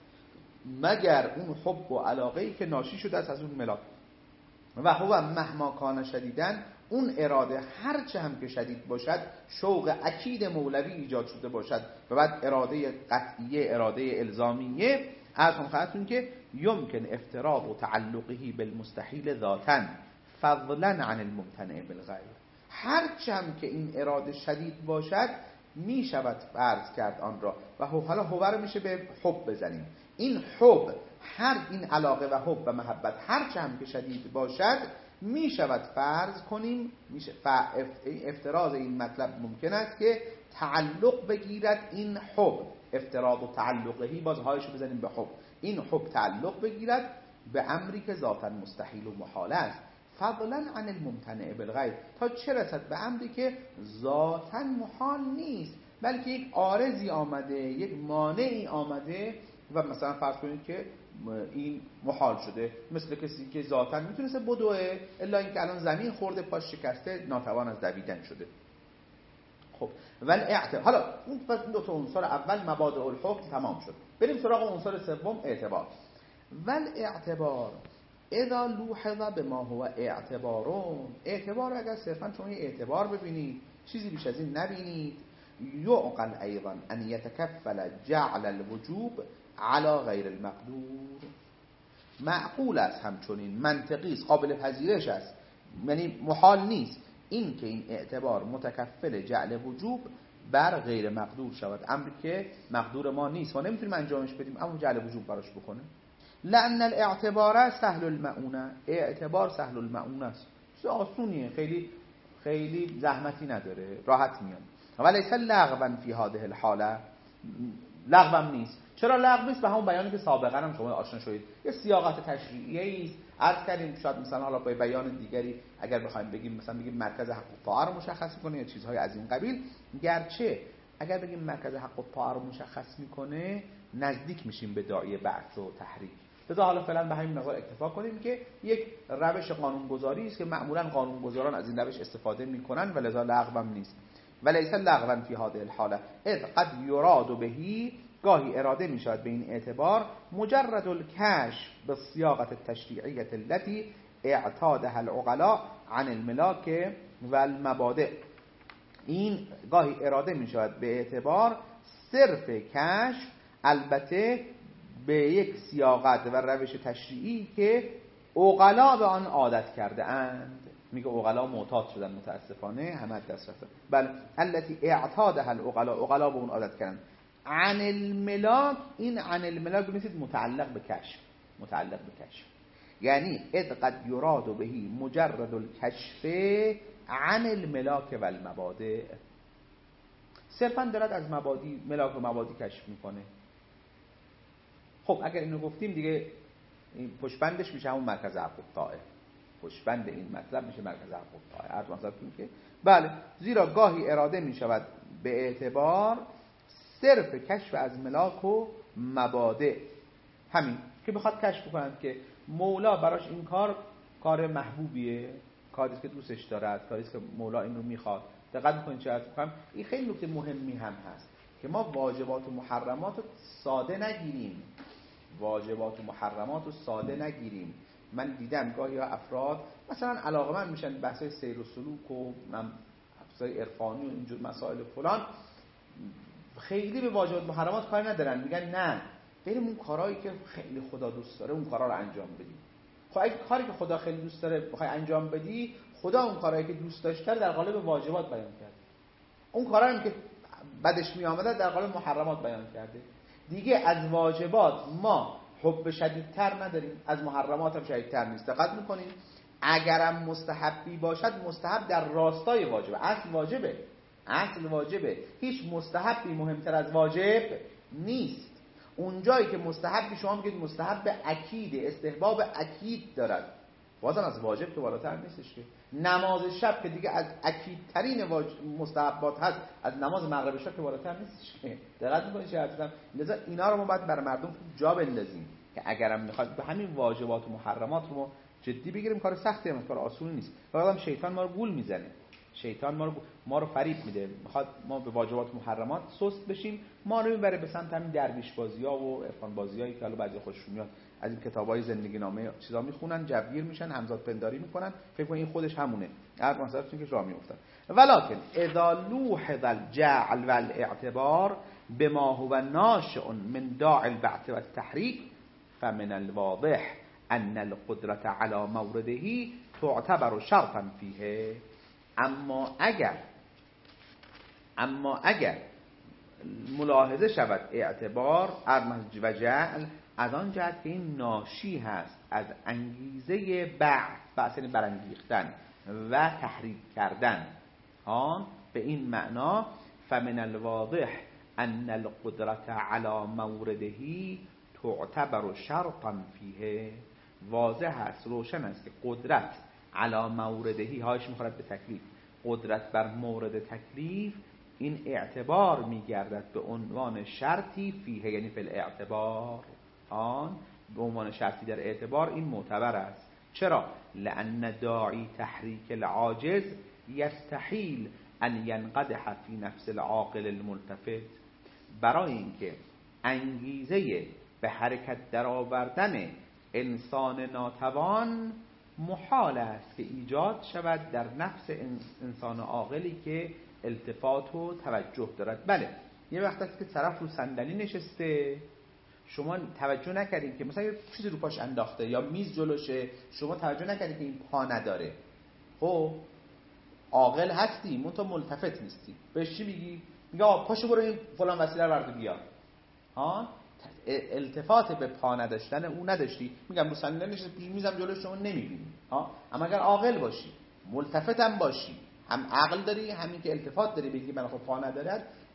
مگر اون حب و علاقه‌ای که ناشی شده است از اون ملاک. و هو مهما کان شدیدن، اون اراده هر چه هم که شدید باشد، شوق اکید مولوی ایجاد شده باشد و بعد اراده قطعیه، اراده الزامیه، از هم خواهدتون که یمکن افتراض و تعلقه بالمستحیل ذاتاً فضلا عن الممتنع بالغیر. هر چه هم که این اراده شدید باشد می شود فرض کرد آن را، و حالا هو رو میشه به حب بزنیم. این حب، هر این علاقه و حب و محبت هر چه هم که شدید باشد می شود فرض کنیم، میشه افتراض این مطلب ممکن است که تعلق بگیرد این حب، افتراض و تعلقهی، باز هایشو بزنیم به حب، این حب تعلق بگیرد به امری که ذاتا مستحیل و محال است، فضلا عن الممتنع بالغیر، تا چه رسد به امری که ذاتا محال نیست بلکه یک عارضی آمده، یک مانعی آمده و مثلا فرض کنید که این محال شده، مثل کسی که ذاتا میتونسته بدوه الا اینکه الان زمین خورده پاش شکسته ناتوان از دویدن شده. خب ولی اعتبار، حالا اون دو تا عنصر اول مبادئ الحکم تمام شد، بریم سراغ عنصر سوم اعتبار. ول اعتبار اذا لوحظ بما هو اعتبارون، اعتبار اگر صرفا شما اعتبار ببینید، چیزی بیش از این نبینید، یعقل ایضا ان یتکفل جعل الوجوب علی غیر المقدور، معقول است همچنین، منطقی است، قابل پذیرش است، یعنی محال نیست این که این اعتبار متکفل جعل وجوب بر غیر مقدور شود، امری که مقدور ما نیست، ما نمیتونیم انجامش بدیم اما جعل وجوب براش بکنه. لأن الاعتبار سهل المعونه، اعتبار سهل المعونه است، چیز آسونیه، خیلی خیلی زحمتی نداره، راحت میاد. ولیس لغوا فی هذه الحاله، لغوم نیست. چرا لغو نیست؟ به همون بیانی که سابقا هم شما آشنا شدید، یه سیاقت تشریعی است. عرض کردیم شاید مثلا حالا با بیان دیگری اگر بخوایم بگیم مثلا بگیم مرکز حق الطاعه رو مشخص می‌کنه یا چیزهای از این قبیل، گرچه اگر بگیم مرکز حق الطاعه رو مشخص می‌کنه نزدیک میشیم به داعیه بعث و تحریک. لذا حالا فعلا به همین مقدار اکتفا کنیم که یک روش قانونگذاری است که معمولا قانونگذاران از این روش استفاده می‌کنن و لذا لغو هم نیست. ولیس لغوا فی هذه الحاله اذ قد یراد بهی، گاهی اراده می شود به این اعتبار مجرد الکشف بالصیاغه التشریعیه التي اعتادها العقلاء عن الملاک و المبادئ. این گاهی اراده می شود به اعتبار صرف کشف، البته به یک سیاقت و روش تشریعی که عقلا به آن عادت کرده اند. میگه عقلا معتاد شدن متاسفانه، همه دست رفتن. بله التي اعتادها العقلاء، عقلا به اون عادت کردن. عن الملاک، این عن الملاک بنویسید متعلق به کشف، متعلق به کشف، یعنی اذ قد یراد بهی مجرد الکشف عن الملاک و المبادئ، صرفا دارد از مبادی، ملاک و مبادی کشف میکنه. خب اگر اینو گفتیم دیگه این پشبندش میشه همون مرکز حق الطاعه، پشبند این مطلب میشه مرکز حق الطاعه. عرض مثلا که بله زیرا گاهی اراده میشود به اعتبار صرف کشف از ملاک و مبادئ، همین که بخواد کشف کنند که مولا براش این کار کار محبوبیه، کاری که دوستش دارد، کاری که مولا این رو میخواد. دقت میکنید چه عرض میکنم؟ این خیلی نکته مهمی هم هست که ما واجبات و محرمات رو ساده نگیریم، واجبات و محرمات رو ساده نگیریم. من دیدم گاهی ها افراد مثلا علاقه‌مند میشن بحث‌های سیر و سلوک و بحث‌های عرفانی و اینجور مسائل فلان، خیلی به واجبات محرمات کاری ندارن، میگن نه بریم اون کارهایی که خیلی خدا دوست داره اون کارا رو انجام بدیم. خب اگه کاری که خدا خیلی دوست داره بخوای انجام بدی، خدا اون کارهایی که دوست داشته در قالب واجبات بیان کرده، اون کارهایی که بدش میآمده در قالب محرمات بیان کرده. دیگه از واجبات ما حب شدیدتر نداریم، از محرمات هم شدیدتر نیست. دقت میکنین اگرم مستحبی باشد مستحب در راستای واجبه، اصل واجبه، اصل واجبه، هیچ مستحبی مهمتر از واجب نیست. اون جایی که مستحبی شما میگید مستحب اکید، استحباب اکید دارد، بازم از واجب که بالاتر نیستش که. نماز شب که دیگه از اکیدترین مستحبات هست، از نماز مغرب شب که بالاتر نیستش که. دقت میکنید چه حرفم؟ لذا اینا رو ما باید برای مردم جا بندازیم که اگرم میخواد به همین واجبات و محرمات رو جدی بگیریم، کار سختی هم، کار آسونی نیست. بعدم شیطان ما رو گول میزنه، شیطان ما رو ما رو فریب میده، میخواد ما به واجبات محرمات سست بشیم، ما رو میبره به سمت همین درویش بازی‌ها و عرفان بازیایی که حالا بعضی خوششون میاد از این کتابای زندگی نامه چیزا میخونن، جوگیر میشن، همزاد پنداری میکنن، فکر کنن این خودش همونه، هر مثلا چون که راه میافتن. ولکن اذا لوحظ الجعل والاعتبار بما هو ناشئ من داع البعث والتحریک فمن الواضح ان القدرة على مورده تعتبر شرطا فیه. اما اگر اما اگر ملاحظه شود اعتبار و جعل از آن جهت که این ناشی هست از انگیزه بعث، بعث یعنی برانگیختن و تحریک کردن، آن به این معنا فمن الواضح ان القدرة على مورده تعتبر شرطا فیه، واضح است، روشن است که قدرت علا موردهی هایش میخورد به تکلیف، قدرت بر مورد تکلیف این اعتبار میگردد به عنوان شرطی فیه، یعنی فی الاعتبار، آن به عنوان شرطی در اعتبار این معتبر است. چرا؟ لأن داعی تحریک العاجز یستحیل ان ینقدح فی نفس العاقل الملتفت، برای اینکه انگیزه به حرکت در آوردن انسان ناتوان محال است که ایجاد شود در نفس انسان عاقلی که التفات و توجه دارد. بله یه وقت است که طرف رو صندلی نشسته، شما توجه نکردین که مثلا یه چیزی رو پاش انداخته یا میز جلوشه، شما توجه نکردین که این پا نداره، خب عاقل هستی منتها ملتفت نیستی، بهش چی میگی؟ میگه آقا پاشو برو این فلان وسیله رو برد بیار. ها التفات به پا نداشتن اون نداشتی، میگم رو صندلی نشسته میزم جلوی شما نمیبینی. ها اما اگر عاقل باشی، ملتفت هم باشی، هم عقل داری همین که التفات داری بگی من خب پا ندارد،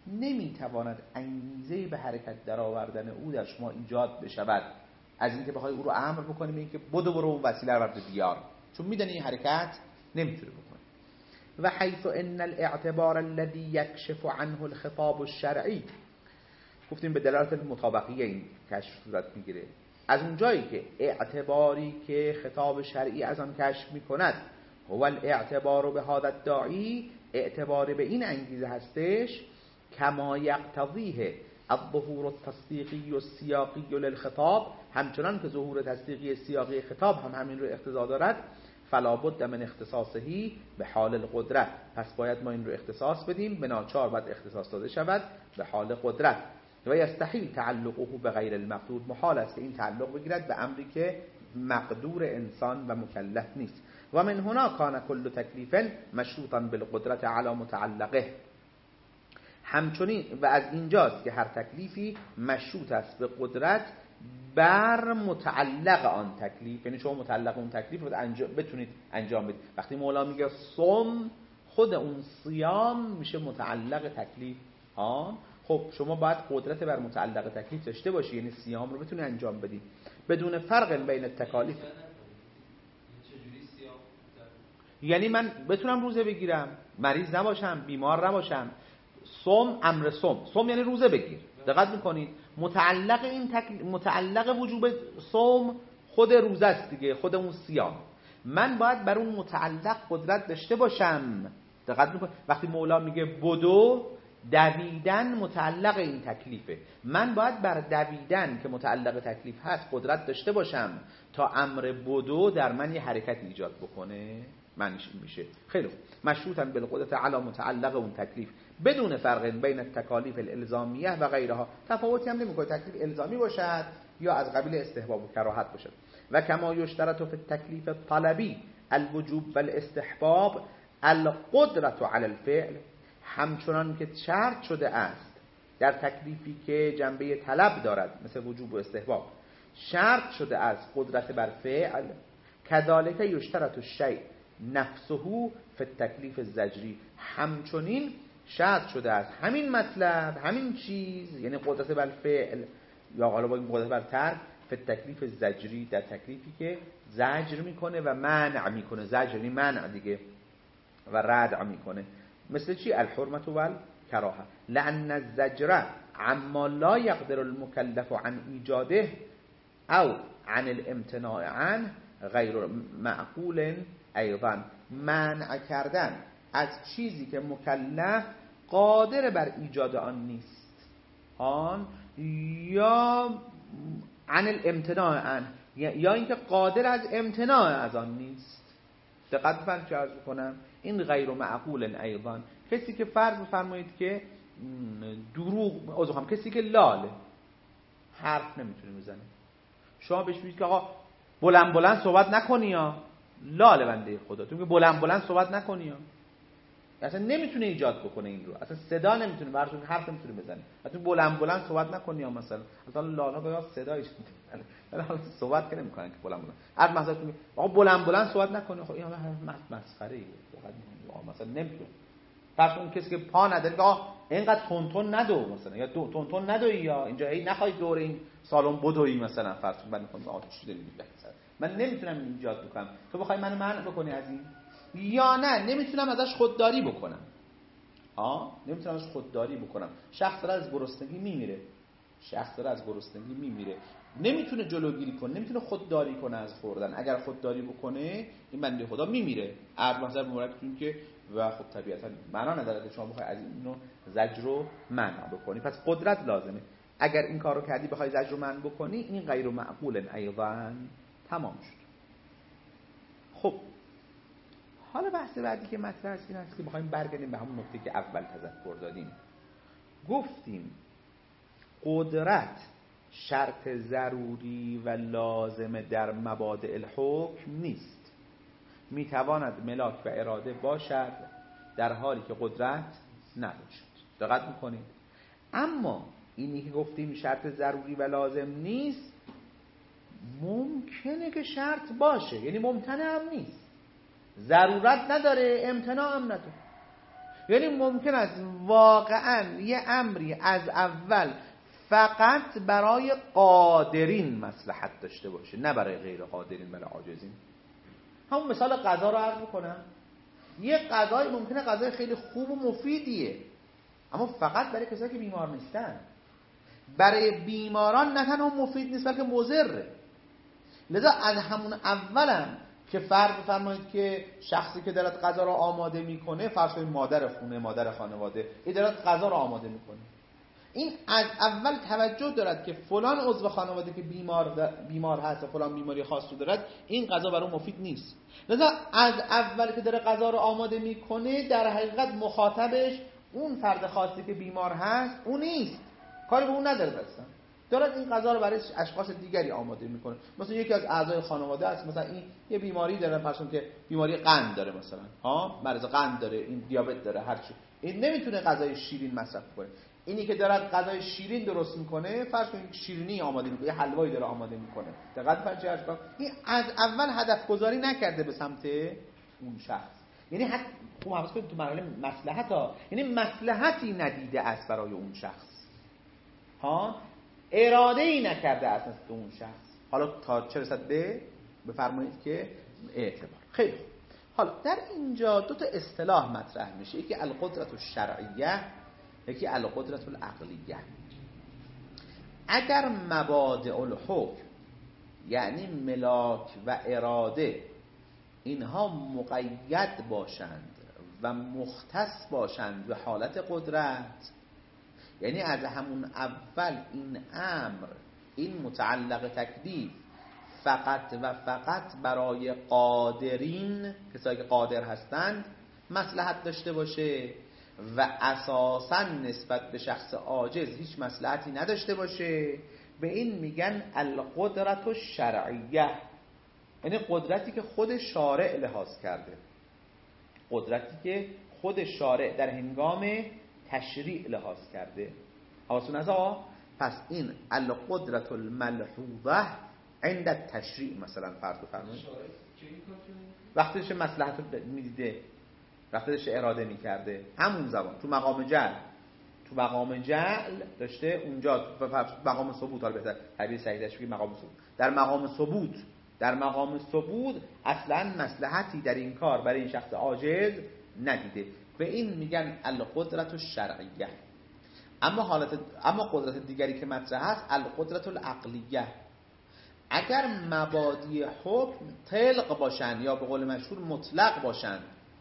نمیتواند انگیزه به حرکت در آوردن او در شما ایجاد بشود، از اینکه بخوای او رو امر بکنیم اینکه بدو برو اون وسیله رو برد بیار، چون میدونی این حرکت نمیتونه بکنه. و حیث ان الاعتبار الذي يكشف عنه الخطاب الشرعي، گفتیم به دلالت مطابقیه این کشف صورت میگیره، از اون جایی که اعتباری که خطاب شرعی از آن کشف میکند هو الاعتبار به هذا الداعی، اعتبار به این انگیزه هستش، کما یقتضیه الظهور التصدیقی و السیاقی للخطاب، همچنان که ظهور تصدیقی سیاقی خطاب هم همین رو اقتضا دارد، فلا بد من اختصاصه به حال القدرت، پس باید ما این رو اختصاص بدیم، به ناچار باید اختصاص داده شود به حال قدرت. و یستحیل تعلقه به غیر المقدور، محال است که این تعلق بگیرد به امری که مقدور انسان و مکلف نیست. و من هنا کان کل تکلیف مشروطا بالقدرت علی متعلقه، همچنین و از اینجاست که هر تکلیفی مشروط است به قدرت بر متعلق آن تکلیف، یعنی شما متعلق اون تکلیف رو انجام بتونید انجام بدید. وقتی مولا میگه صوم، خود اون صیام میشه متعلق تکلیف آن، خب شما باید قدرت بر متعلق تکلیف داشته باشی، یعنی صیام رو بتونی انجام بدی بدون فرق بین التکالیف. یعنی من بتونم روزه بگیرم، مریض نباشم، بیمار نباشم، صوم امر صوم، صوم یعنی روزه بگیر. دقت میکنید متعلق این تکل... متعلق وجوب صوم خود روزه است دیگه، خود اون صیام. من باید بر اون متعلق قدرت داشته باشم. دقت میکنید وقتی مولا میگه بدو، دویدن متعلق این تکلیفه، من باید بر دویدن که متعلق تکلیف هست قدرت داشته باشم تا امر بدو در من یه حرکت ایجاد بکنه، معنیش این میشه. خیلی خوب، مشروطاً بالقدرت علی متعلق اون تکلیف بدون فرق بین التکالیف الالزامیه و غیرها، تفاوتی هم نمیکنه تکلیف الزامی باشد یا از قبیل استحباب و کراهت باشد. و کما یشترط فی التکلیف الطلبی الوجوب والاستحباب القدرت علی الفعل، همچنان که شرط شده است در تکلیفی که جنبه طلب دارد مثل وجوب و استحباب، شرط شده است قدرت بر فعل، کذالک یشترط الشیء نفسه فی التکلیف الزجری، همچنین شرط شده است همین مطلب، همین چیز، یعنی قدرت بر فعل یا حالا با این قدرت بر ترک، فی التکلیف زجری، در تکلیفی که زجر میکنه و منع میکنه، زجر یعنی منع دیگه، و ردع میکنه. مثل چی؟ الحرمت و الکراهه، لأن الزجر عما لا يقدر المكلف عن ایجاده او عن الامتناع عنه غیر معقول ایضا، منع کردن از چیزی که مکلف قادر بر ایجاد آن نیست، آن یا عن الامتناع عنه، یا اینکه قادر از امتناع از آن نیست. دقت فرض عرض کنم این غیر معقول ایضا، کسی که فرض فرمایید که دروغ از هم، کسی که لاله حرف نمیتونه بزنه، شما بهش میگید که آقا بلند بلند صحبت نکنی یا لاله بنده خدا، تو میگه بلند بلند صحبت نکنی یا اصلا نمیتونه ایجاد بکنه این رو، اصلا صدا نمیتونه، براتون حرف نمیتونه بزنه، اصلا بلند بلند صحبت نکنی یا مثلا مثلا لالا به صدایش ولی حالا صحبت که نمیکنن که بلند بلند، هر مثلا میگه آقا بلند بلند صحبت نکنی، خب این مسخره ای مثلا نمیتونه. پس اون کسی که پا نداره آقا اینقدر تون تون ندو مثلا، یا تون تون ندوی، یا اینجا هی نخوای دور این سالن بدوی مثلا، فرض کن من میگم آقا چی داری میگی من نمیتونم ایجاد بکنم، تو بخوای منو منع بکنی از این، یا نه نمیتونم ازش خودداری بکنم. آه نمیتونم ازش خودداری بکنم. شخص داره از گرسنگی میمیره، شخص داره از گرسنگی میمیره، نمیتونه جلوگیری کنه، نمیتونه خودداری کنه از خوردن، اگر خودداری بکنه این بنده خدا میمیره. عرض مثلا مبارکتون که و خب طبیعتا معنا نداره که شما بخوای از اینو زجر رو منع بکنی، پس قدرت لازمه. اگر این کارو کردی بخوای زجر رو منع بکنی این غیر معقول ایضا، تمام شد. خب حالا بحث بعدی که مطرح است این است که بخوایم برگردیم به همون نکته که اول تذکر دادیم. گفتیم قدرت شرط ضروری و لازم در مبادئ الحکم نیست، میتواند ملاک و اراده باشد در حالی که قدرت نباشد. دقت میکنید؟ اما اینی که گفتیم شرط ضروری و لازم نیست ممکنه که شرط باشه، یعنی ممتنع هم نیست، ضرورت نداره، امتناع هم نداره. یعنی ممکن است واقعا یه امری از اول فقط برای قادرین مصلحت داشته باشه، نه برای غیر قادرین، برای عاجزین. همون مثال غذا رو عرض میکنم. یه غذای ممکنه غذای خیلی خوب و مفیدیه، اما فقط برای کسایی که بیمار نیستن. برای بیماران نه تنها مفید نیست بلکه مضره. لذا از همون اولم که فرض بفرمایید که شخصی که دارد غذا رو آماده میکنه، فرض کنید مادر خونه، مادر خانواده، این دارد غذا رو آماده میکنه، این از اول توجه دارد که فلان عضو خانواده که بیمار بیمار هست و فلان بیماری خاص رو دارد، این غذا برای مفید نیست. لذا از اول که داره غذا رو آماده میکنه، در حقیقت مخاطبش اون فرد خاصی که بیمار هست اون نیست، کاری به اون نداره، اصلا دارد این غذا رو برای اشخاص دیگری آماده میکنه. مثلا یکی از اعضای خانواده است، مثلا این یه بیماری داره، فرض که بیماری قند داره، مثلا ها مرض قند داره، این دیابت داره، هر چی، این نمیتونه غذای شیرین مصرف کنه. اینی که دارد غذای شیرین درست میکنه، فرض کنید شیرینی آماده میکنه، یه حلوایی داره آماده میکنه، دقت فرض اشکال، این از اول هدف گذاری نکرده به سمت اون شخص. یعنی حتی خوب حواس کنید تو مرحله مصلحت ها، یعنی مصلحتی ندیده است برای اون شخص، ها اراده ای نکرده است نسبت اون شخص. حالا تا چه رسد به بفرمایید که اعتبار. خیلی خوب. حالا در اینجا دو تا اصطلاح مطرح میشه، یکی القدرت الشرعیه، یکی القدرت العقلیه. اگر مبادئ الحکم یعنی ملاک و اراده اینها مقید باشند و مختص باشند به حالت قدرت، یعنی از همون اول این امر، این متعلق تکلیف فقط و فقط برای قادرین، کسایی که قادر هستند مصلحت داشته باشه و اساساً نسبت به شخص عاجز هیچ مصلحتی نداشته باشه، به این میگن القدرت الشرعیه، یعنی قدرتی که خود شارع لحاظ کرده، قدرتی که خود شارع در هنگام تشریع لحاظ کرده. حواستون از آقا؟ پس این القدرت الملحوظه عند التشریع مثلا فرض بفرمایید وقتی داشته مصلحت رو میدیده، وقتی داشته اراده میکرده، همون زمان تو مقام جعل، تو مقام جعل داشته اونجا تو مقام ثبوت، حالا بهتر تعبیر صحیحش بگیم مقام ثبوت، در مقام ثبوت در مقام ثبوت اصلا مصلحتی در این کار برای این شخص عاجز ندیده، به این میگن القدرت الشرعیه. اما حالت اما قدرت دیگری که مطرح است القدرت العقلیه، اگر مبادی حکم طلق باشند یا به قول مشهور مطلق باشند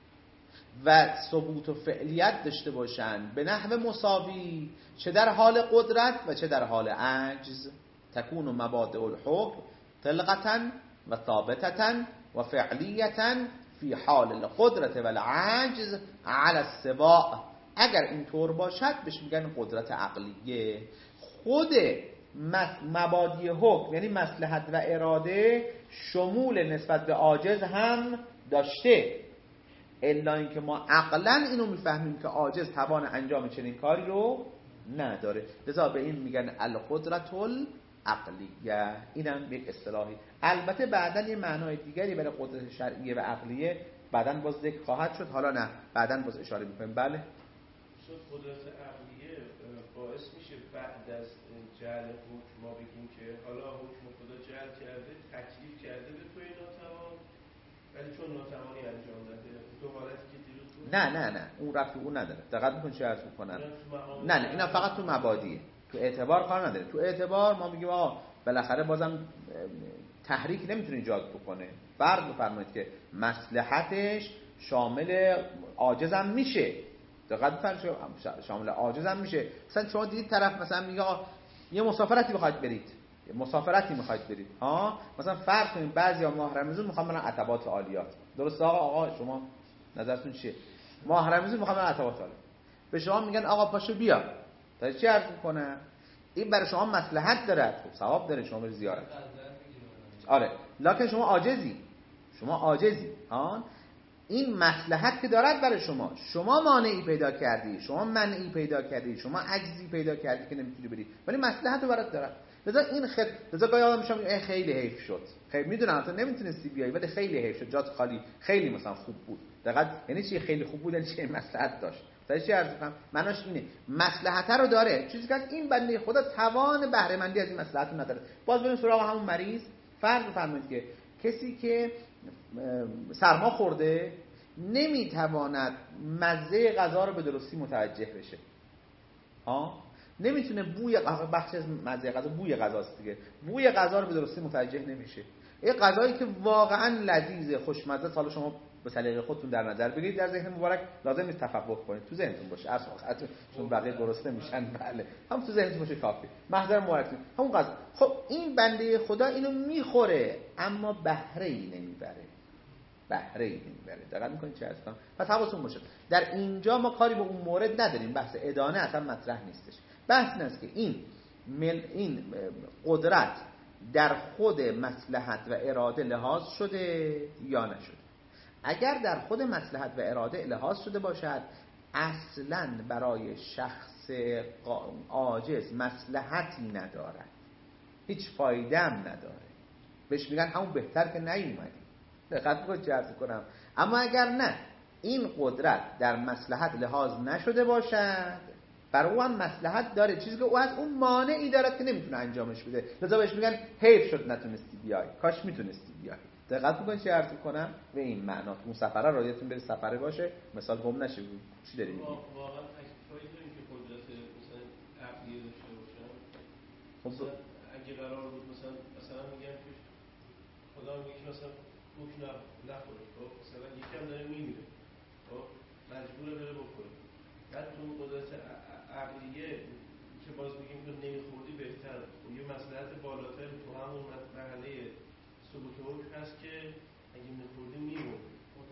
و ثبوت و فعلیت داشته باشند به نحو مساوی، چه در حال قدرت و چه در حال عجز، تکون مبادئ الحکم طلقة و ثابتة و فعلیة فی حال القدرت و العجز علی السواء. اگر اینطور باشد بهش میگن قدرت عقلیه. خود مبادی حکم یعنی مصلحت و اراده شمول نسبت به عاجز هم داشته، الا اینکه ما عقلا اینو میفهمیم که عاجز توان انجام چنین کاری رو نداره، لذا به این میگن القدرت العقلیه. اینم یک اصطلاحی. البته بعداً یه معنای دیگری برای قدرت شرعیه و عقلیه بعداً باز ذکر خواهد شد، حالا نه بعداً باز اشاره میکنیم. بله شد قدرت عقلیه باعث میشه بعد از جعل حکم ما بگیم که حالا حکم خدا جعل کرده، تکلیف کرده به توی ناتوان، ولی چون ناتوانی انجام داده تو حالتی که دیروز بود. نه نه نه اون رفت اون نداره. دقت می‌کنید چه عرض می‌کنن؟ نه نه اینا فقط تو مبادیه، تو اعتبار کار نداره. تو اعتبار ما میگیم آقا بالاخره بازم تحریک نمیتونه ایجاد بکنه. فرض بفرمایید که مصلحتش شامل عاجزم میشه، دقت بفرمایید شامل عاجزم میشه. مثلا شما دیدید طرف مثلا میگه آقا یه مسافرتی بخواید برید، یه مسافرتی میخواید برید ها، مثلا فرض کنید بعضیا ماه رمضان میخوان برن عتبات عالیات، درسته آقا؟ آقا شما نظرتون چیه؟ ماه رمضان میخوان برن عتبات عالیات، به شما میگن آقا پاشو بیا، تا چی عرض میکنه؟ این برای شما مصلحت داره، خب ثواب داره شما برید زیارت. آره لکن شما عاجزی، شما عاجزی ها، این مصلحت که دارد برای شما، شما مانعی پیدا کردی، شما منعی پیدا کردی، شما عجزی پیدا کردی که نمیتونی بری، ولی مصلحت رو برات دارد. لذا این خیلی لذا گاهی آدم میشم میگه خیلی حیف شد، خیلی میدونم تو نمیتونستی بیای ولی خیلی حیف شد، جات خالی، خیلی مثلا خوب بود. دقیقاً یعنی چی خیلی خوب بود؟ یعنی چی مصلحت داشت. چی عرض کنم؟ معناش اینه مصلحت رو داره، چیزی که این بنده خدا توان بهره مندی از این مصلحت رو نداره. باز بریم سراغ همون مریض. فرض بفرمایید که کسی که سرما خورده نمیتواند مزه غذا رو به درستی متوجه بشه، ها نمیتونه بوی بخش از مزه غذا بوی غذاست دیگه، بوی غذا رو به درستی متوجه نمیشه. یه غذایی که واقعا لذیذه خوشمزه، حالا شما به سلیقه خودتون در نظر بگیرید، در ذهن مبارک لازم نیست تفکر کنید، تو ذهنتون باشه، از وقت چون بقیه گرسنه میشن، بله هم تو ذهنتون باشه کافی، محضر مبارک همون غذا. خب این بنده خدا اینو میخوره اما بهره ای نمیبره، بهره ای نمیبره. دقیق میکنید چه هستم؟ پس حواستون باشه در اینجا ما کاری به اون مورد نداریم، بحث ادانه اصلا مطرح نیستش. بحث این است که این مل این قدرت در خود مصلحت و اراده لحاظ شده یا نشده. اگر در خود مصلحت و اراده لحاظ شده باشد اصلاً برای شخص عاجز مصلحتی ندارد، هیچ فایده هم نداره، بهش میگن همون بهتر که نیومدی. دقت کنید چه عرض کنم. اما اگر نه این قدرت در مصلحت لحاظ نشده باشد برای او هم مصلحت داره، چیزی که او از اون مانعی دارد که نمیتونه انجامش بده، لذا بهش میگن حیف شد نتونستی بیای، کاش میتونستی بیای. دقت میکنید چه عرض کنم به این معنا. اون سفره را یادتون بره سفره باشه، مثال گم نشه. چی داریم میگیم؟ واقعا تکلیفایی داریم که قدرت مثلا عقلی داشته باشن. مثلا اگه قرار بود مثلا مثلا میگم که خدا میگه که مثلا خوک نخوره، خب مثلا یکم داره میمیره، خب مجبوره بره بخوره، بعد تو قدرت عقلیه که باز میگیم تو نمیخوردی بهتر، یه مصلحت بالاتر تو همون مرحله ثبوت حکم هست که اگه میخوردی میموردی.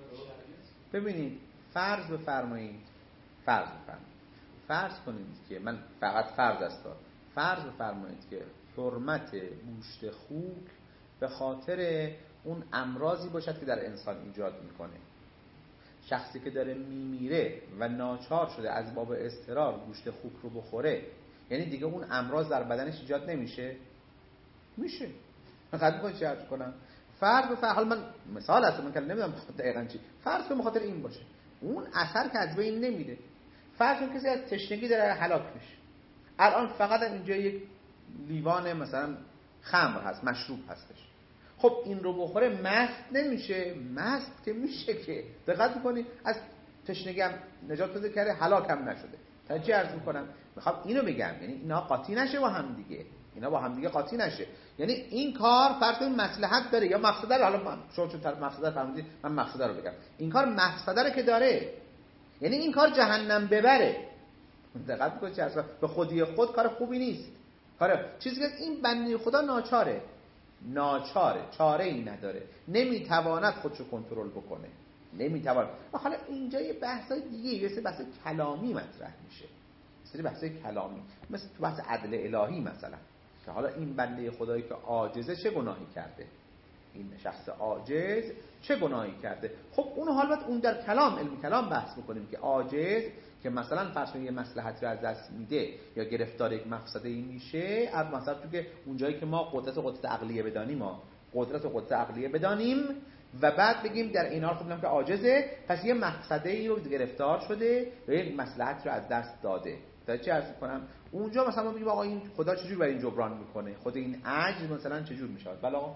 ببینید فرض بفرمایید فرض بفرمایید فرض کنید که من فقط فرض است فرض بفرمایید که حرمت گوشت خوک به خاطر اون امراضی باشد که در انسان ایجاد میکنه. شخصی که داره میمیره و ناچار شده از باب اضطرار گوشت خوک رو بخوره، یعنی دیگه اون امراض در بدنش ایجاد نمیشه؟ میشه. فقط میگم چی عرض کنم. فرض به حال من مثال هست، من که نمیدونم دقیقاً چی، فرض به خاطر این باشه اون اثر که از بین نمیره. فرض کن کسی از تشنگی داره هلاک میشه، الان فقط اینجا یک لیوان مثلا خمر هست، مشروب هستش، خب این رو بخوره مست نمیشه؟ مست که میشه که. دقت میکنی از تشنگی هم نجات پیدا کرده، هلاک هم نشده. تا چی عرض میکنم؟ میخوام اینو بگم، یعنی اینا قاطی نشه با هم دیگه، اینا با هم دیگه قاطی نشه. یعنی این کار فرض کنید مصلحت داره یا مفسده رو، حالا من شما چون طرف مفسده فرمودید من مفسده رو بگم، این کار مفسده رو که داره، یعنی این کار جهنم ببره. دقت میکنید چه اصلا به خودی خود کار خوبی نیست. کار چیزی که این بنده خدا ناچاره ناچاره چاره ای نداره، نمیتواند خودشو کنترل بکنه، نمیتواند. حالا اینجا یه بحثای دیگه، یه سری بحث کلامی مطرح میشه، سری بحثای کلامی مثل تو بحث عدل الهی مثلا، که حالا این بنده خدایی که عاجزه چه گناهی کرده، این شخص عاجز چه گناهی کرده. خب اون حال باید اون در کلام علم کلام بحث بکنیم که عاجز که مثلا فرض کنید یه مصلحت رو از دست میده یا گرفتار یک مفسده‌ای میشه، از مثلا تو که اونجایی که ما قدرت و قدرت عقلیه بدانیم، ما قدرت و قدرت عقلیه بدانیم و بعد بگیم در این حال خب میگم که عاجزه، پس یه مفسده‌ای رو گرفتار شده و یک مصلحت رو از دست داده. تا چه عرض کنم اونجا مثلا ما بگیم آقا این خدا چجوری برای این جبران میکنه، خود این عجز مثلا چجور میشه؟ بله آقا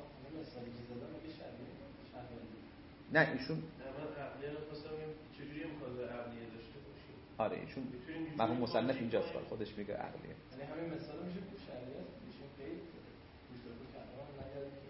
نه ایشون چجوری امکان داره عقلیه داشته باشیم؟ آره ایشون مرحوم مصنف اینجاست ولی خودش میگه عقلیه. یعنی همین مثلا میشه که شریعت ایشون خیلی گوشت کردن نگردید.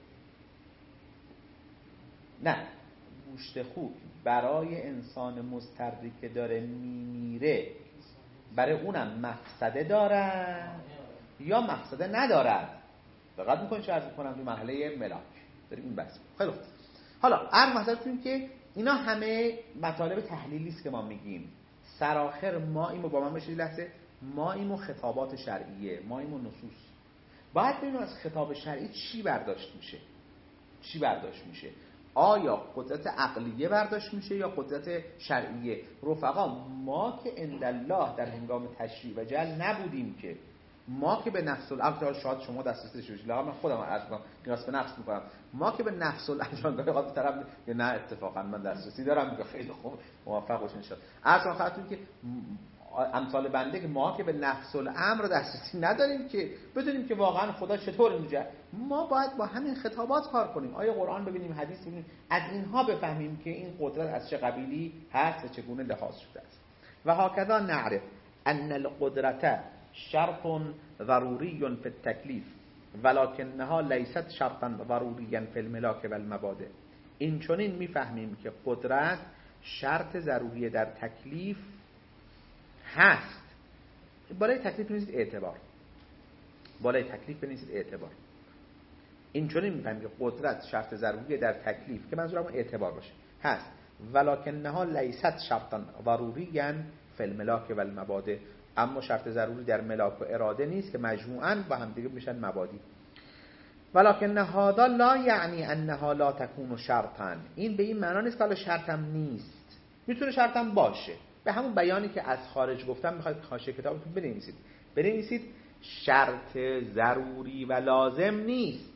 نه گوشت خوک برای انسان مضطری که داره میمیره برای اونم مفسده دارد یا مفسده ندارد. دقت میکنید چه عرض میکنم تو مرحله ملاک داریم این بحث. خیلی خوب، حالا عرض مثلا کنیم که اینا همه مطالب تحلیلی است که ما میگیم. سرآخر ما اینو با من بشه لحظه، ما اینو خطابات شرعیه، ما اینو نصوص. باید ببینیم از خطاب شرعی چی برداشت میشه، چی برداشت میشه، آیا قدرت عقلیه برداشت میشه یا قدرت شرعیه. رفقا ما که عند الله در هنگام تشریع و جعل نبودیم که ما که به نفس الامر شاید شما دسترسی داشته باشید، من خودم عرض کنم قیاس به نفس میکنم، ما که به نفس الامر گاهی طرف نه اتفاقا من دسترسی دارم، میگه خیلی خوب موفق باشین ان شاء الله. عرض کنم خدمتتون که امثال بنده که ما که به نفس الامر دسترسی نداریم که بدونیم که واقعا خدا چطور اینجا، ما باید با همین خطابات کار کنیم، آیه قرآن ببینیم، حدیث ببینیم، از اینها بفهمیم که این قدرت از چه قبیلی هست و چگونه لحاظ شده است. و هكذا نعرف ان القدرت شرط ضروری فی التکلیف ولکنها لیست شرطا ضروریا فی الملاک و المبادئ. این چنین میفهمیم که قدرت شرط ضروری در تکلیف هست. بالای تکلیف بنویسید اعتبار، بالای تکلیف بنویسید اعتبار. این چنین میفهمیم که قدرت شرط ضروری در تکلیف که منظورم اعتبار باشه هست، ولکنها لیست شرطا ضروریا فی الملاک و المبادئ، اما شرط ضروری در ملاک و اراده نیست که مجموعاً با هم دیگه میشن مبادی. ولکن هذا لا یعنی انها لا تكون شرطا، این به این معنا نیست که حالا شرطم نیست، میتونه شرطم باشه. به همون بیانی که از خارج گفتم میخواید حاشیه کتابتون بنویسید، بنویسید شرط ضروری و لازم نیست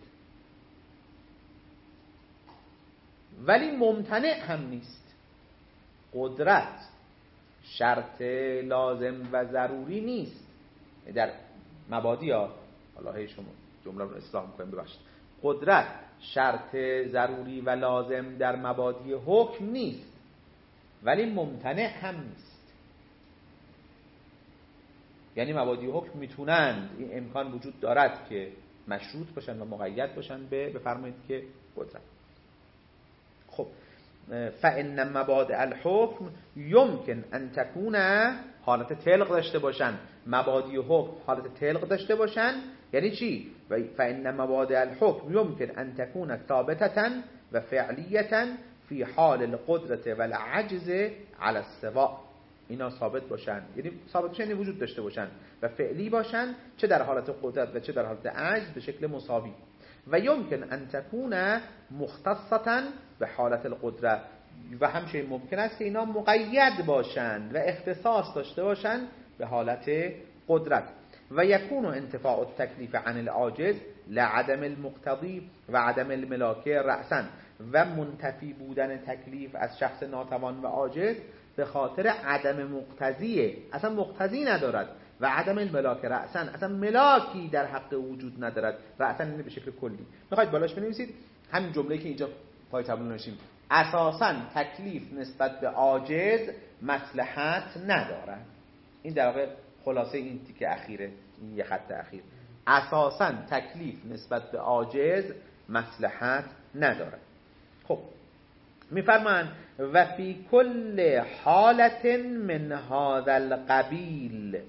ولی ممتنع هم نیست. قدرت شرط لازم و ضروری نیست در مبادی ها، حالا هی شما جمله رو اصلاح میکنیم ببخشید، قدرت شرط ضروری و لازم در مبادی حکم نیست ولی ممتنع هم نیست. یعنی مبادی حکم میتونند، این امکان وجود دارد که مشروط باشن و مقید باشن به بفرمایید که قدرت. خب فإن مبادئ الحكم يمكن ان تكون حالت طلق داشته باشن، مبادی حکم حالت طلق داشته باشن. یعنی چی؟ فإن مبادئ الحكم يمكن ان تكون ثابتة و فعلیة في حال القدرة والعجز على السواء. اینا ثابت باشن، یعنی ثابت باشن، یعنی وجود داشته باشن و فعلی باشن، چه در حالت قدرت و چه در حالت عجز به شکل مساوی. و یمکن ان تكون مختصة به حالت القدرت، و همچنین ممکن است که اینا مقید باشند و اختصاص داشته باشند به حالت قدرت. و یکون انتفاع التکلیف عن العاجز لعدم المقتضی و عدم الملاکه رأسا، و منتفی بودن تکلیف از شخص ناتوان و عاجز به خاطر عدم مقتضیه، اصلا مقتضی ندارد، و عدم الملاک رأسا، اصلا ملاکی در حق وجود ندارد، رأسا یعنی به شکل کلی. میخواید بالاش بنویسید همین جمله‌ای که اینجا پای تابلو نوشتیم، اساساً تکلیف نسبت به عاجز مصلحت ندارد. این در واقع خلاصه این تیکه اخیره، این یه خط اخیر. اساساً تکلیف نسبت به عاجز مصلحت ندارد. خب میفرمان و فی کل حالت من هذا القبیل،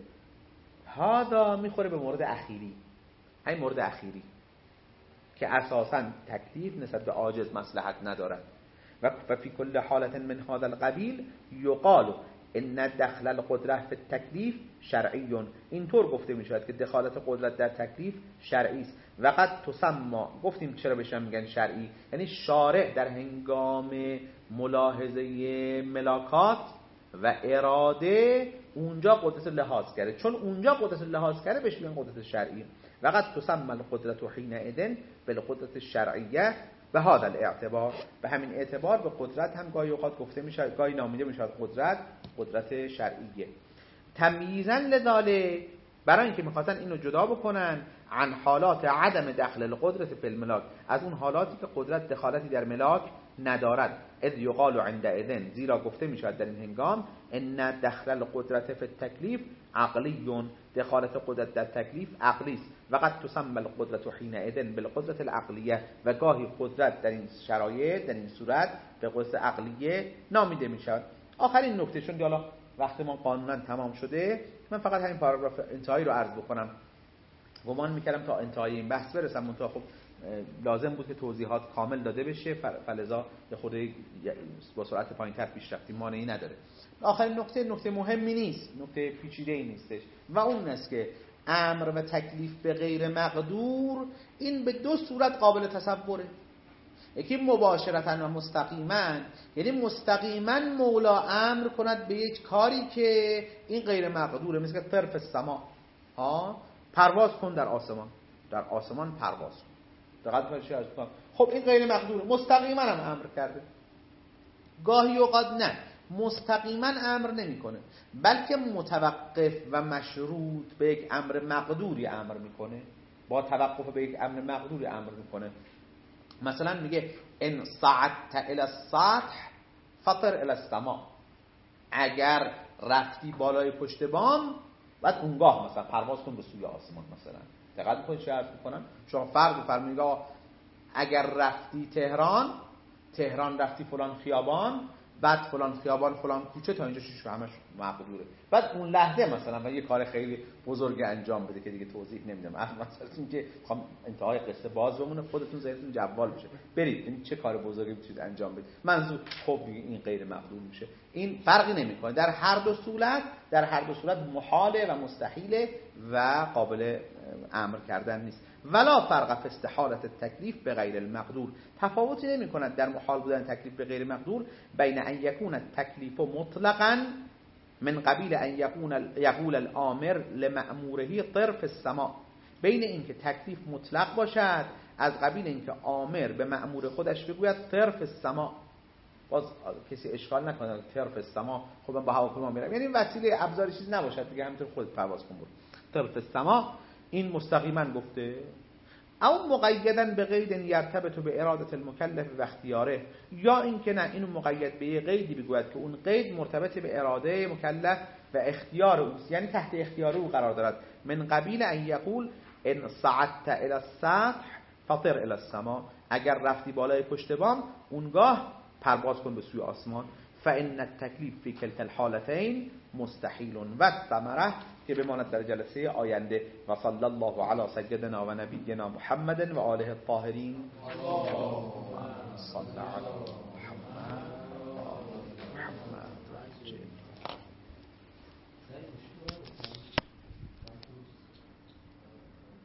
هذا میخوره به مورد اخیری، همین مورد اخیری که اساساً تکلیف نسبت به عاجز مصلحت ندارد. و فی کل حالت من هذا القبیل یقال ان دخل القدرة فی التکلیف شرعی، اینطور گفته می شود که دخالت قدرت در تکلیف شرعی است. و قد تسمى، گفتیم چرا بهش میگن شرعی، یعنی شارع در هنگام ملاحظه ملاکات و اراده اونجا قدرت لحاظ کرده، چون اونجا قدرت لحاظ کرده بهش میگن قدرت شرعی. و قد تسمى القدرة حينئذ بالقدرة الشرعیه به هذا الاعتبار، به همین اعتبار به قدرت هم گاهی اوقات گفته میشه، گاهی نامیده میشه قدرت قدرت شرعیه. تمییزا لذالک، برای اینکه میخواستن اینو جدا بکنن عن حالات عدم دخل القدرت فی الملاک، از اون حالاتی که قدرت دخالتی در ملاک ندارد. اذ یقال عندئذ، زیرا گفته میشود در این هنگام ان دخل القدرت فی التکلیف عقلی، دخالت قدرت در تکلیف عقلی است. و قد تسمى القدرة حينئذ بالقدرة العقلیه، و گاهی قدرت در این شرایط در این صورت به قدرت عقلیه نامیده میشود. آخرین نکته، چون حالا وقت ما قانونا تمام شده، من فقط همین پاراگراف انتهایی رو عرض بکنم. گمان میکردم تا انتهای این بحث برسم، منتها خب لازم بود که توضیحات کامل داده بشه، فلذا به خود با سرعت پایینتر پیش رفتیم، مانعی نداره. آخرین نکته نکته مهمی نیست، نکته پیچیده‌ای نیستش، و اون است که امر و تکلیف به غیر مقدور این به دو صورت قابل تصوره. یکی مباشرتاً و مستقیماً، یعنی مستقیماً مولا امر کند به یک کاری که این غیر مقدوره، مثل طرف السما ها، پرواز کن در آسمان، در آسمان پرواز کن. دقت کنید چی عرض می‌کنم. خب این غیر مقدور، مستقیما هم امر کرده. گاهی اوقات نه، مستقیما امر نمیکنه، بلکه متوقف و مشروط به یک امر مقدوری امر میکنه. با توقف به یک امر مقدوری امر میکنه. مثلا میگه ان صعدت الى السطح فطر الى السماء. اگر رفتی بالای پشت بام، بعد اونگاه مثلا پرواز کن به سوی آسمان. مثلا دقت میکنید چه حرف میکنم. شما فرض بفرمایید اگر رفتی تهران، تهران رفتی فلان خیابان، بعد فلان خیابان فلان کوچه، تا اینجا چیش همش مقدوره. بعد اون لحظه مثلا من یه کار خیلی بزرگ انجام بده که دیگه توضیح نمیدم، مثلا اینکه میخوام انتهای قصه باز بمونه، خودتون ذهنتون جوال بشه، برید این چه کار بزرگی میتونید انجام بدید. منظور خب دیگه این غیر مقدور میشه. این فرقی نمیکنه، در هر دو صورت، در هر دو صورت محاله و مستحیله و قابل امر کردن نیست. ولا فرق فی استحالة التکلیف به غیر المقدور. تفاوتی نمی کند در محال بودن تکلیف به غیر مقدور بین ان یکون التکلیف مطلقا من قبیل ان یقول یقول الامر لمأموره طرف السماء، بین اینکه تکلیف مطلق باشد از قبیل اینکه آمر به مأمور خودش بگوید طرف السماء. باز کسی اشکال نکنه طرف السماء، خب من با هواپیما میرم، یعنی وسیله ابزاری چیز نباشد دیگه، همینطور خود پرواز کن برو. طرف السماء این مستقیما گفته. او مقیدا به قید یرتبط به اراده المکلف و اختیاره، یا اینکه نه اینو مقید به یه قیدی بگوید که اون قید مرتبط به اراده مکلف و اختیار اوست، یعنی تحت اختیار او قرار دارد. من قبیل ان یقول ان صعدت الى السطح فطر الى السماء، اگر رفتی بالای پشت بام اونگاه پرواز کن به سوی آسمان. فان التکلیف فی کلتا الحالتین مستحیل و الثمره، که بماند در جلسه آینده. و صلی الله علی سیدنا و نبینا محمد و آله الطاهرین. اللهم صل علی محمد و آل محمد.